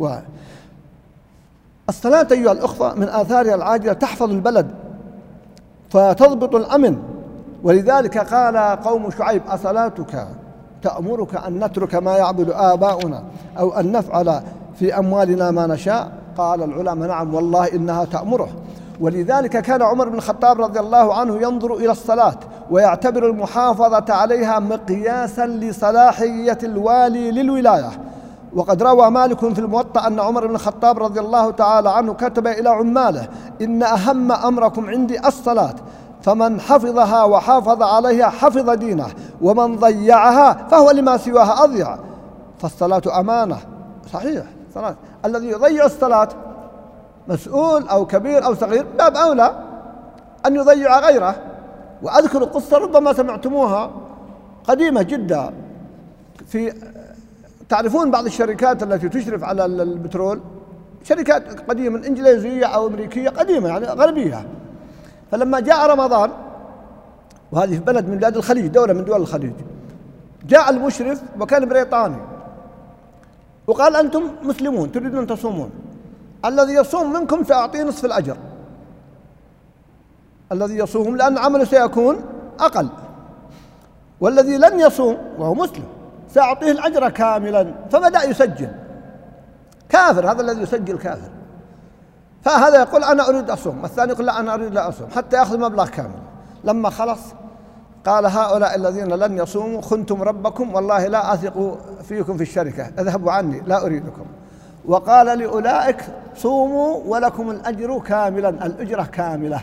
S1: الصلاة أيها الأخوة من آثارها العاجلة تحفظ البلد فتضبط الأمن، ولذلك قال قوم شعيب أصلاتك تأمرك أن نترك ما يعبد آباؤنا أو أن نفعل في أموالنا ما نشاء؟ قال العلماء نعم والله إنها تأمره. ولذلك كان عمر بن الخطاب رضي الله عنه ينظر إلى الصلاة ويعتبر المحافظة عليها مقياسا لصلاحية الوالي للولاية. وقد روى مالك في الموطأ أن عمر بن الخطاب رضي الله تعالى عنه كتب إلى عماله إن أهم أمركم عندي الصلاة، فمن حفظها وحافظ عليها حفظ دينه، ومن ضيعها فهو لما سواها أضيع. فالصلاة أمانة، صحيح صلاة. الذي يضيع الصلاة مسؤول أو كبير أو صغير، باب أولى أن يضيع غيره. وأذكر قصة ربما سمعتموها قديمة جدا، في تعرفون بعض الشركات التي تشرف على البترول، شركات قديمة إنجليزية أو أمريكية قديمة يعني غربية. فلما جاء رمضان، وهذه في بلد من بلاد الخليج، دولة من دول الخليج، جاء المشرف وكان بريطاني وقال أنتم مسلمون تريدون أن تصومون، الذي يصوم منكم سأعطيه نصف الأجر. الذي يصوم، لأن عمله سيكون أقل. والذي لن يصوم وهو مسلم سأعطيه الأجر كاملا، فبدأ يسجل كافر، هذا الذي يسجل كافر. فهذا يقول أنا أريد أصوم، الثاني يقول لا أنا أريد لا أصوم، حتى يأخذ مبلغ كامل. لما خلص قال هؤلاء الذين لن يصوموا خنتم ربكم، والله لا أثق فيكم في الشركة، اذهبوا عني لا أريدكم. وقال لأولئك صوموا ولكم الأجر كاملا، الأجرة كاملة.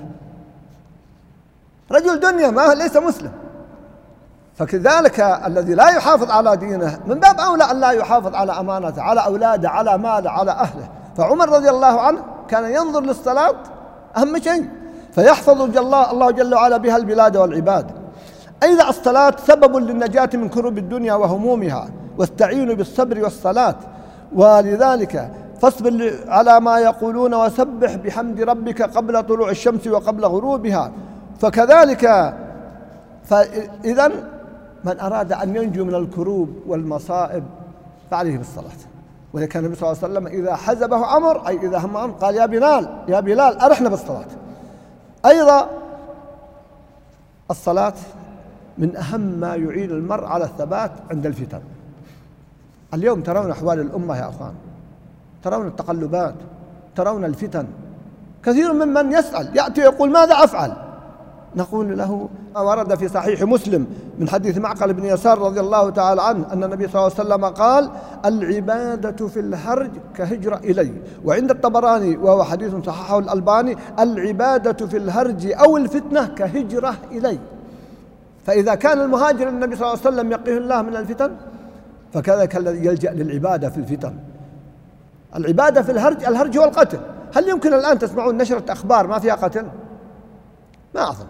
S1: رجل دنيا ما ليس مسلم. فكذلك الذي لا يحافظ على دينه من باب أولى أن لا يحافظ على أمانته، على أولاده، على ماله، على أهله. فعمر رضي الله عنه كان ينظر للصلاة أهم شيء، فيحفظ الله جل وعلا بها البلاد والعباد. أيضا الصلاة سبب للنجاة من كروب الدنيا وهمومها، واستعينوا بالصبر والصلاة. ولذلك فاصبر على ما يقولون وسبح بحمد ربك قبل طلوع الشمس وقبل غروبها. فكذلك فإذا من أراد أن ينجو من الكروب والمصائب فعليه بالصلاة. ولكن النبي صلى الله عليه وسلم إذا حزبه أمر، أي إذا هم أمر، قال يا بلال أرحنا بالصلاة. أيضا الصلاة من أهم ما يعين المرء على الثبات عند الفتن. اليوم ترون أحوال الأمة يا أخوان، ترون التقلبات، ترون الفتن. كثير ممن يسأل يأتي يقول ماذا أفعل؟ نقول له ورد في صحيح مسلم من حديث معقل بن يسار رضي الله تعالى عنه أن النبي صلى الله عليه وسلم قال العبادة في الهرج كهجرة إلي. وعند الطبراني وهو حديث صححه الألباني العبادة في الهرج أو الفتنة كهجرة إلي. فإذا كان المهاجر النبي صلى الله عليه وسلم يقيه الله من الفتن، فكذلك الذي يلجأ للعبادة في الفتن. العبادة في الهرج هو القتل. هل يمكن الآن تسمعون نشرة أخبار ما فيها قتل؟ ما أظن.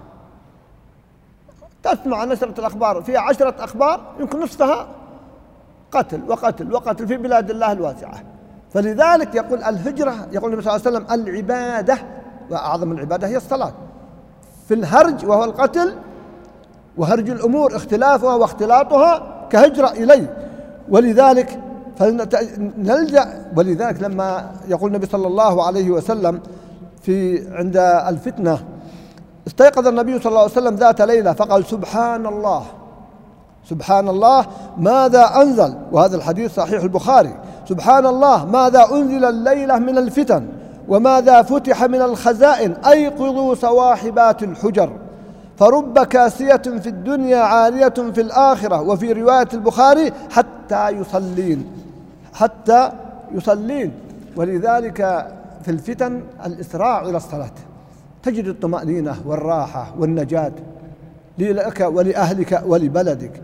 S1: تسمع نشرة الأخبار فيها 10 أخبار يمكن نصفها قتل وقتل وقتل في بلاد الله الواسعة. فلذلك يقول الهجرة، يقول النبي صلى الله عليه وسلم العبادة، وأعظم العبادة هي الصلاة، في الهرج وهو القتل، وهرج الأمور اختلافها واختلاطها كهجرة إليه. ولذلك فنلجأ. ولذلك لما يقول النبي صلى الله عليه وسلم عند الفتنة استيقظ النبي صلى الله عليه وسلم ذات ليلة فقال سبحان الله سبحان الله ماذا أنزل، وهذا الحديث صحيح البخاري، سبحان الله ماذا أنزل الليلة من الفتن وماذا فتح من الخزائن، أيقظوا صواحبات الحجر فرب كاسية في الدنيا عارية في الآخرة. وفي رواية البخاري حتى يصلين. ولذلك في الفتن الإسراع إلى الصلاة، تجد الطمأنينة والراحة والنجاة لك ولأهلك ولبلدك.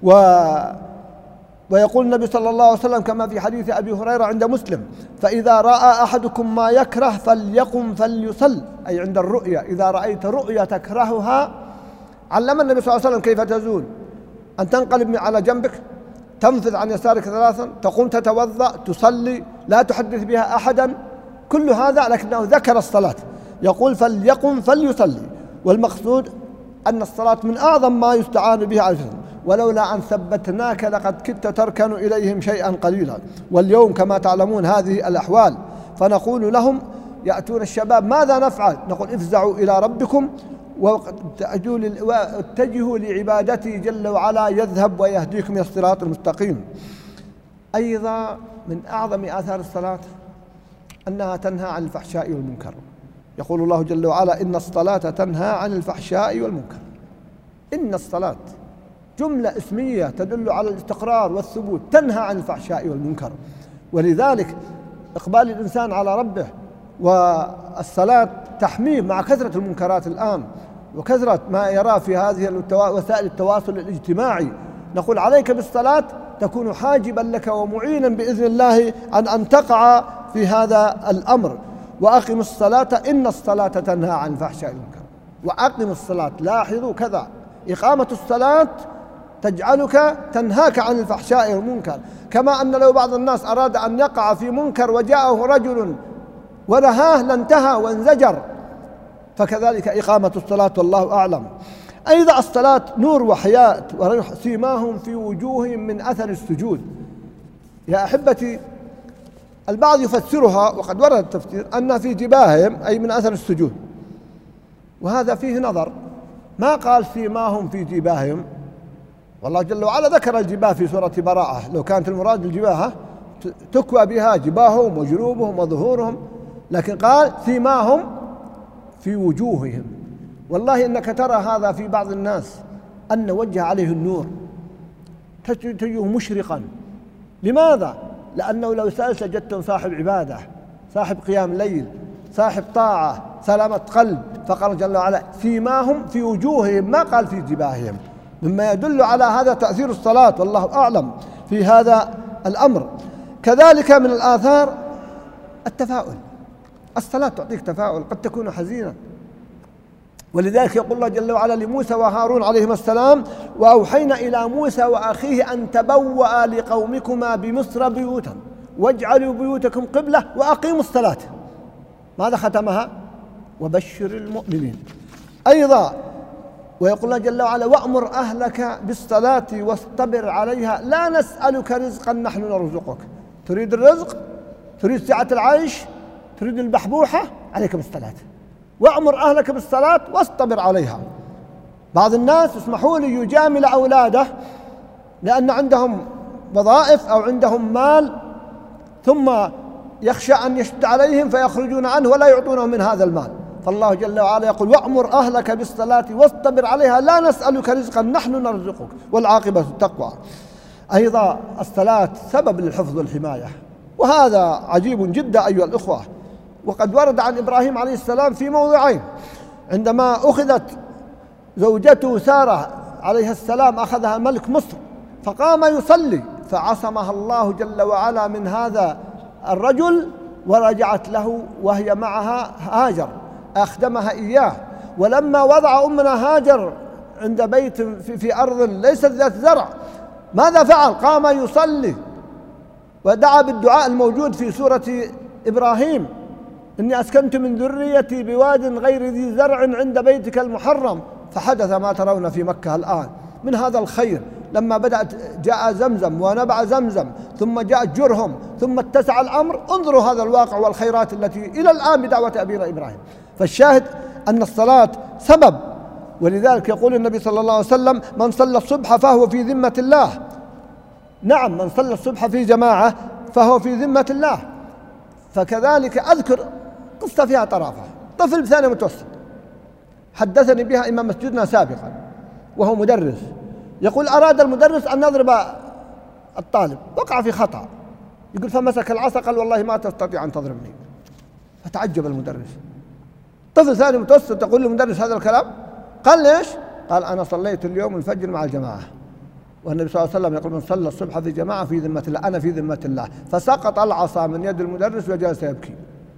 S1: ويقول النبي صلى الله عليه وسلم كما في حديث أبي هريرة عند مسلم فإذا رأى أحدكم ما يكره فليقم فليصل، أي عند الرؤيا. إذا رأيت رؤيا تكرهها علم النبي صلى الله عليه وسلم كيف تزول: أن تنقلب على جنبك، تنفذ عن يسارك 3، تقوم تتوضأ، تصلي، لا تحدث بها أحدا. كل هذا لكنه ذكر الصلاة، يقول فليقم فليصلي. والمقصود أن الصلاة من أعظم ما يستعان به على الفتن. ولولا أن ثبتناك لقد كدت تركن إليهم شيئا قليلا. واليوم كما تعلمون هذه الأحوال، فنقول لهم يأتون الشباب ماذا نفعل؟ نقول افزعوا إلى ربكم واتجهوا لعبادته جل وعلا يذهب ويهديكم إلى الصراط المستقيم. أيضا من أعظم آثار الصلاة أنها تنهى عن الفحشاء والمنكر. يقول الله جل وعلا إن الصلاة تنهى عن الفحشاء والمنكر. إن الصلاة جملة اسمية تدل على الاستقرار والثبوت، تنهى عن الفحشاء والمنكر. ولذلك إقبال الإنسان على ربه والصلاة تحميه مع كثرة المنكرات الآن وكثرة ما يرى في هذه وسائل التواصل الاجتماعي. نقول عليك بالصلاة تكون حاجبا لك ومعينا بإذن الله عن أن تقع في هذا الأمر. وأقم الصلاة إن الصلاة تنهى عن الفحشاء والمنكر. وأقم الصلاة، لاحظوا كذا، إقامة الصلاة تجعلك تنهاك عن الفحشاء والمنكر. كما أن لو بعض الناس أراد أن يقع في منكر وجاءه رجل ونهاه لانتهى وانزجر، فكذلك إقامة الصلاة والله أعلم. أيضا الصلاة نور وحياة سيماهم في وجوههم من أثر السجود. يا أحبتي البعض يفسرها وقد ورد التفسير أن في جباههم أي من أثر السجود، وهذا فيه نظر. ما قال سيماهم في جباههم، والله جل وعلا ذكر الجباه في سورة براءة، لو كانت المراد الجباه تكوى بها جباههم وجنوبهم وظهورهم، لكن قال سيماهم في وجوههم. والله إنك ترى هذا في بعض الناس، أن وجه عليه النور تجده مشرقا. لماذا؟ لأنه لو سجدتم صاحب عبادة، صاحب قيام ليل، صاحب طاعة، سلامة قلب. فقال جل وعلا سيماهم في وجوههم، ما قال في جباههم، مما يدل على هذا تأثير الصلاة، والله أعلم في هذا الأمر. كذلك من الآثار التفاؤل. الصلاة تعطيك تفاؤل، قد تكون حزينا، ولذلك يقول الله جل وعلا لموسى وهارون عليهما السلام: وأوحينا إلى موسى وأخيه أن تبوأ لقومكما بمصر بيوتا واجعلوا بيوتكم قبلة وأقيموا الصلاة. ماذا ختمها؟ وبشر المؤمنين. أيضا ويقول الله جل وعلا: وأمر أهلك بالصلاة واصطبر عليها لا نسألك رزقا نحن نرزقك. تريد الرزق، تريد سعة العيش، تريد البحبوحة، عليك بالصلاة. وأمر أهلك بالصلاة واصطبر عليها. بعض الناس اسمحوا لي يجامل أولاده لأن عندهم وظائف أو عندهم مال، ثم يخشى أن يشد عليهم فيخرجون عنه ولا يعطونه من هذا المال. فالله جل وعلا يقول: وأمر أهلك بالصلاة واصطبر عليها لا نسألك رزقا نحن نرزقك والعاقبة التقوى. أيضا الصلاة سبب للحفظ والحماية، وهذا عجيب جدا أيها الأخوة. وقد ورد عن إبراهيم عليه السلام في موضعين: عندما أخذت زوجته سارة عليها السلام، أخذها ملك مصر فقام يصلي فعصمها الله جل وعلا من هذا الرجل، ورجعت له وهي معها هاجر أخدمها إياه. ولما وضع أمنا هاجر عند بيت في أرض ليست ذات زرع، ماذا فعل؟ قام يصلي ودعا بالدعاء الموجود في سورة إبراهيم: إني أسكنت من ذريتي بواد غير ذي زرع عند بيتك المحرم. فحدث ما ترون في مكة الآن من هذا الخير. لما بدأت جاء زمزم ونبع زمزم، ثم جاء جرهم، ثم اتسع الأمر. انظروا هذا الواقع والخيرات التي إلى الآن بدعوة أبينا إبراهيم. فالشاهد أن الصلاة سبب، ولذلك يقول النبي صلى الله عليه وسلم: من صلى الصبح فهو في ذمة الله. نعم، من صلى الصبح في جماعة فهو في ذمة الله. فكذلك أذكر قصة فيها طرافة. طفل ثاني متوسط حدثني بها إمام مسجدنا سابقا، وهو مدرس، يقول: أراد المدرس أن يضرب الطالب، وقع في خطأ، يقول فمسك العصا قال: والله ما تستطيع أن تضربني. فتعجب المدرس. طفل ثاني متوسط يقول للمدرس هذا الكلام، قال: ليش؟ قال: أنا صليت اليوم الفجر مع الجماعة، والنبي صلى الله عليه وسلم يقول: من صلى الصبح في جماعة في ذمة الله، أنا في ذمة الله. فسقط العصا من يد المدرس وجلس يبكي.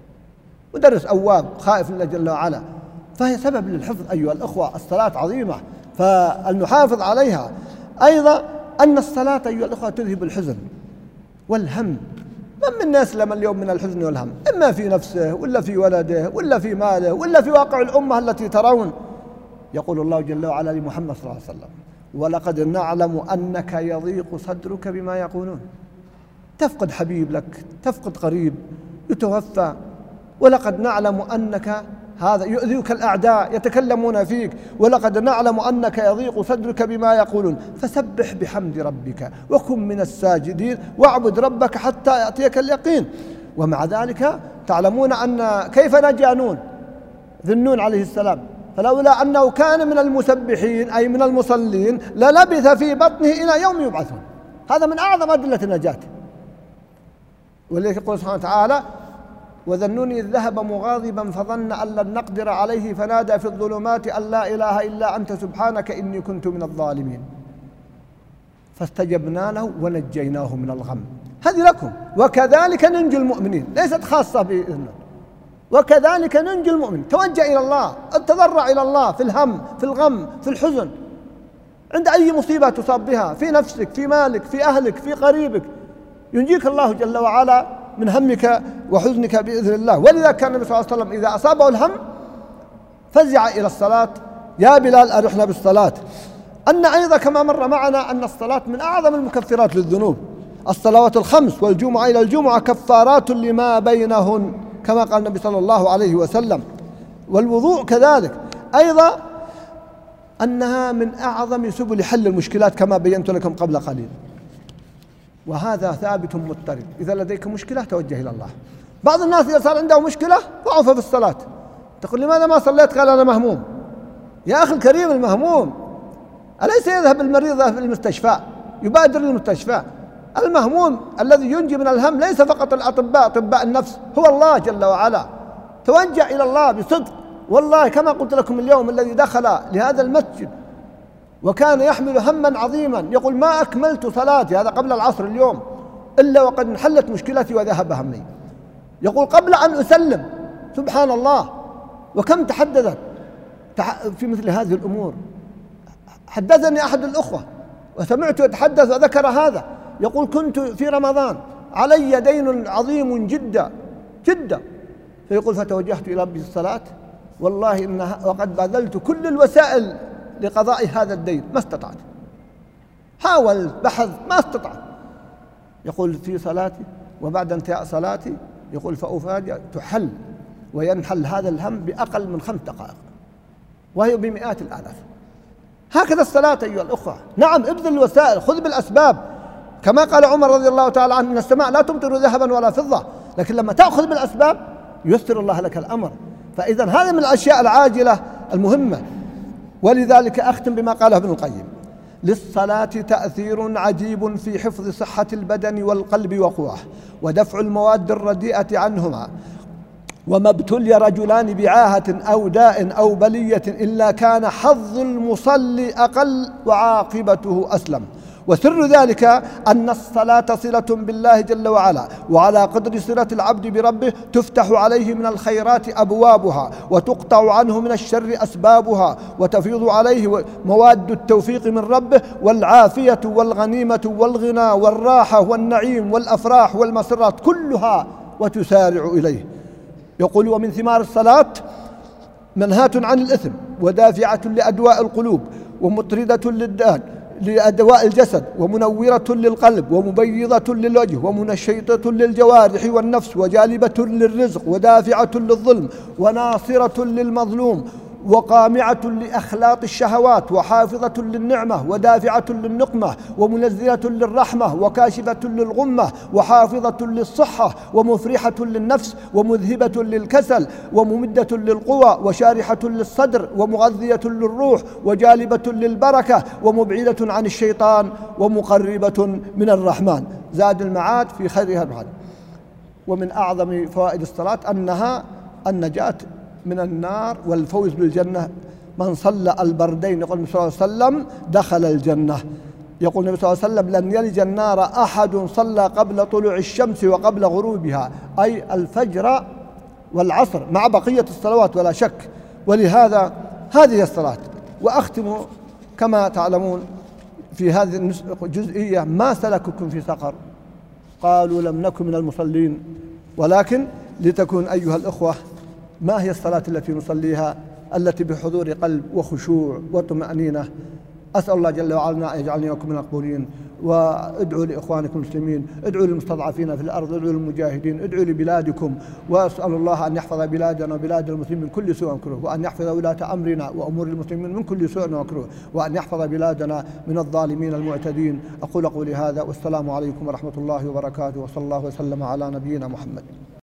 S1: مدرس أواب خائف لله جل وعلا. فهي سبب للحفظ أيها الأخوة. الصلاة عظيمة فلنحافظ عليها. أيضا أن الصلاة أيها الأخوة تذهب الحزن والهم. من منا أسلم اليوم من الحزن والهم؟ إما في نفسه ولا في ولده ولا في ماله ولا في واقع الأمة التي ترون. يقول الله جل وعلا لمحمد صلى الله عليه وسلم: ولقد نعلم أنك يضيق صدرك بما يقولون. تفقد حبيب لك، تفقد قريب، يتوفى، ولقد نعلم أنك هذا يؤذيك الأعداء يتكلمون فيك، ولقد نعلم أنك يضيق صدرك بما يقولون. فسبح بحمد ربك وكن من الساجدين واعبد ربك حتى يأتيك اليقين. ومع ذلك تعلمون أن كيف نجا نون ذي النون عليه السلام، فلولا أنه كان من المسبحين أي من المصلين للبث في بطنه إلى يوم يبعثون. هذا من أعظم أدلة النجاة. ولذلك يقول سبحانه وتعالى: وذا النون إذ ذهب مغاضبا فظن أن لن نقدر عليه فنادى في الظلمات أن لا إله إلا أنت سبحانك إني كنت من الظالمين فاستجبنا له ونجيناه من الغم. هذه لكم. وكذلك ننجي المؤمنين، ليست خاصة بإذنه. وكذلك ننجي المؤمن. توجه إلى الله، تضرع إلى الله في الهم، في الغم، في الحزن، عند أي مصيبة تصاب بها في نفسك، في مالك، في أهلك، في قريبك، ينجيك الله جل وعلا من همك وحزنك بإذن الله. ولذا كان النبي صلى الله عليه وسلم إذا أصابه الهم فزع إلى الصلاة: يا بلال أرحنا بالصلاة. أن أيضا كما مر معنا أن الصلاة من أعظم المكفرات للذنوب. الصلوات الخمس والجمعة إلى الجمعة كفارات لما بينهن، كما قال النبي صلى الله عليه وسلم. والوضوء كذلك. أيضا أنها من أعظم سبل حل المشكلات كما بينت لكم قبل قليل، وهذا ثابت مضطرد. إذا لديك مشكلة توجه إلى الله. بعض الناس إذا صار عنده مشكلة ضعف في الصلاة، تقول لماذا ما صليت؟ قال أنا مهموم. يا أخي الكريم، المهموم أليس يذهب المريض في المستشفى يبادر للمستشفى؟ المهموم الذي ينجي من الهم ليس فقط الأطباء، أطباء النفس، هو الله جل وعلا. توجه إلى الله بصدق. والله كما قلت لكم اليوم، الذي دخل لهذا المسجد وكان يحمل هما عظيما يقول ما أكملت صلاتي، هذا قبل العصر اليوم، إلا وقد انحلت مشكلتي وذهب همي. يقول قبل أن أسلم، سبحان الله، وكم تحدثت في مثل هذه الأمور. حدثني أحد الأخوة وسمعته يتحدث وذكر هذا، يقول كنت في رمضان علي دين عظيم جدا جدا، فيقول فتوجهت إلى ربي الصلاة، والله إنها وقد بذلت كل الوسائل لقضاء هذا الدين، ما استطعت، حاولت بحث ما استطعت. يقول في صلاتي وبعد انتهاء صلاتي يقول فأفاجأ تحل وينحل هذا الهم بأقل من 5 دقائق، وهي بمئات الآلاف. هكذا الصلاة أيها الأخوة. نعم، ابذل الوسائل، خذ بالأسباب، كما قال عمر رضي الله تعالى عنه إن السماء لا تمطر ذهبا ولا فضة، لكن لما تأخذ بالأسباب يسر الله لك الأمر. فإذا هذا من الأشياء العاجلة المهمة. ولذلك أختم بما قاله ابن القيم: للصلاة تأثير عجيب في حفظ صحة البدن والقلب وقواه، ودفع المواد الرديئة عنهما. وما ابتلي رجلان بعاهة أو داء أو بلية إلا كان حظ المصلي أقل وعاقبته أسلم. وسر ذلك أن الصلاة صلة بالله جل وعلا، وعلى قدر صلة العبد بربه تفتح عليه من الخيرات أبوابها، وتقطع عنه من الشر أسبابها، وتفيض عليه مواد التوفيق من ربه والعافية والغنيمة والغنى والراحة والنعيم والأفراح والمسرات كلها وتسارع إليه. يقول: ومن ثمار الصلاة منهاة عن الإثم، ودافعة لأدواء القلوب، ومطردة لأدواء الجسد، ومنورة للقلب، ومبيضة للوجه، ومنشطة للجوارح والنفس، وجالبة للرزق، ودافعة للظلم، وناصرة للمظلوم، وقامعة لأخلاط الشهوات، وحافظة للنعمة، ودافعة للنقمة، ومنزلة للرحمة، وكاشفة للغمة، وحافظة للصحة، ومفرحة للنفس، ومذهبة للكسل، وممدة للقوى، وشارحة للصدر، ومغذية للروح، وجالبة للبركة، ومبعدة عن الشيطان، ومقربة من الرحمن. زاد المعاد في خيرها بعد. ومن أعظم فوائد الصلاة أنها النجاة من النار والفوز بالجنة. من صلى البردين، يقول النبي صلى الله عليه وسلم، دخل الجنة. يقول النبي صلى الله عليه وسلم: لن يلج النار أحد صلى قبل طلوع الشمس وقبل غروبها، أي الفجر والعصر مع بقية الصلوات ولا شك. ولهذا هذه الصلاة. وأختم كما تعلمون في هذه الجزئية: ما سلككم في سقر؟ قالوا لم نكن من المصلين. ولكن لتكون أيها الأخوة ما هي الصلاة التي نصليها التي بحضور قلب وخشوع وطمأنينة؟ أسأل الله جل وعلا أن يجعلني وكم من المقبولين. وادعوا لإخوانكم المسلمين، ادعوا للمستضعفين في الأرض، ادعوا للمجاهدين، ادعوا لبلادكم. وأسأل الله أن يحفظ بلادنا وبلاد المسلمين من كل سوء ومكروه، وأن يحفظ ولاة أمرنا وأمور المسلمين من كل سوء ومكروه، وأن يحفظ بلادنا من الظالمين المعتدين. أقول قولي هذا، والسلام عليكم ورحمة الله وبركاته، وصلى الله وسلم على نبينا محمد.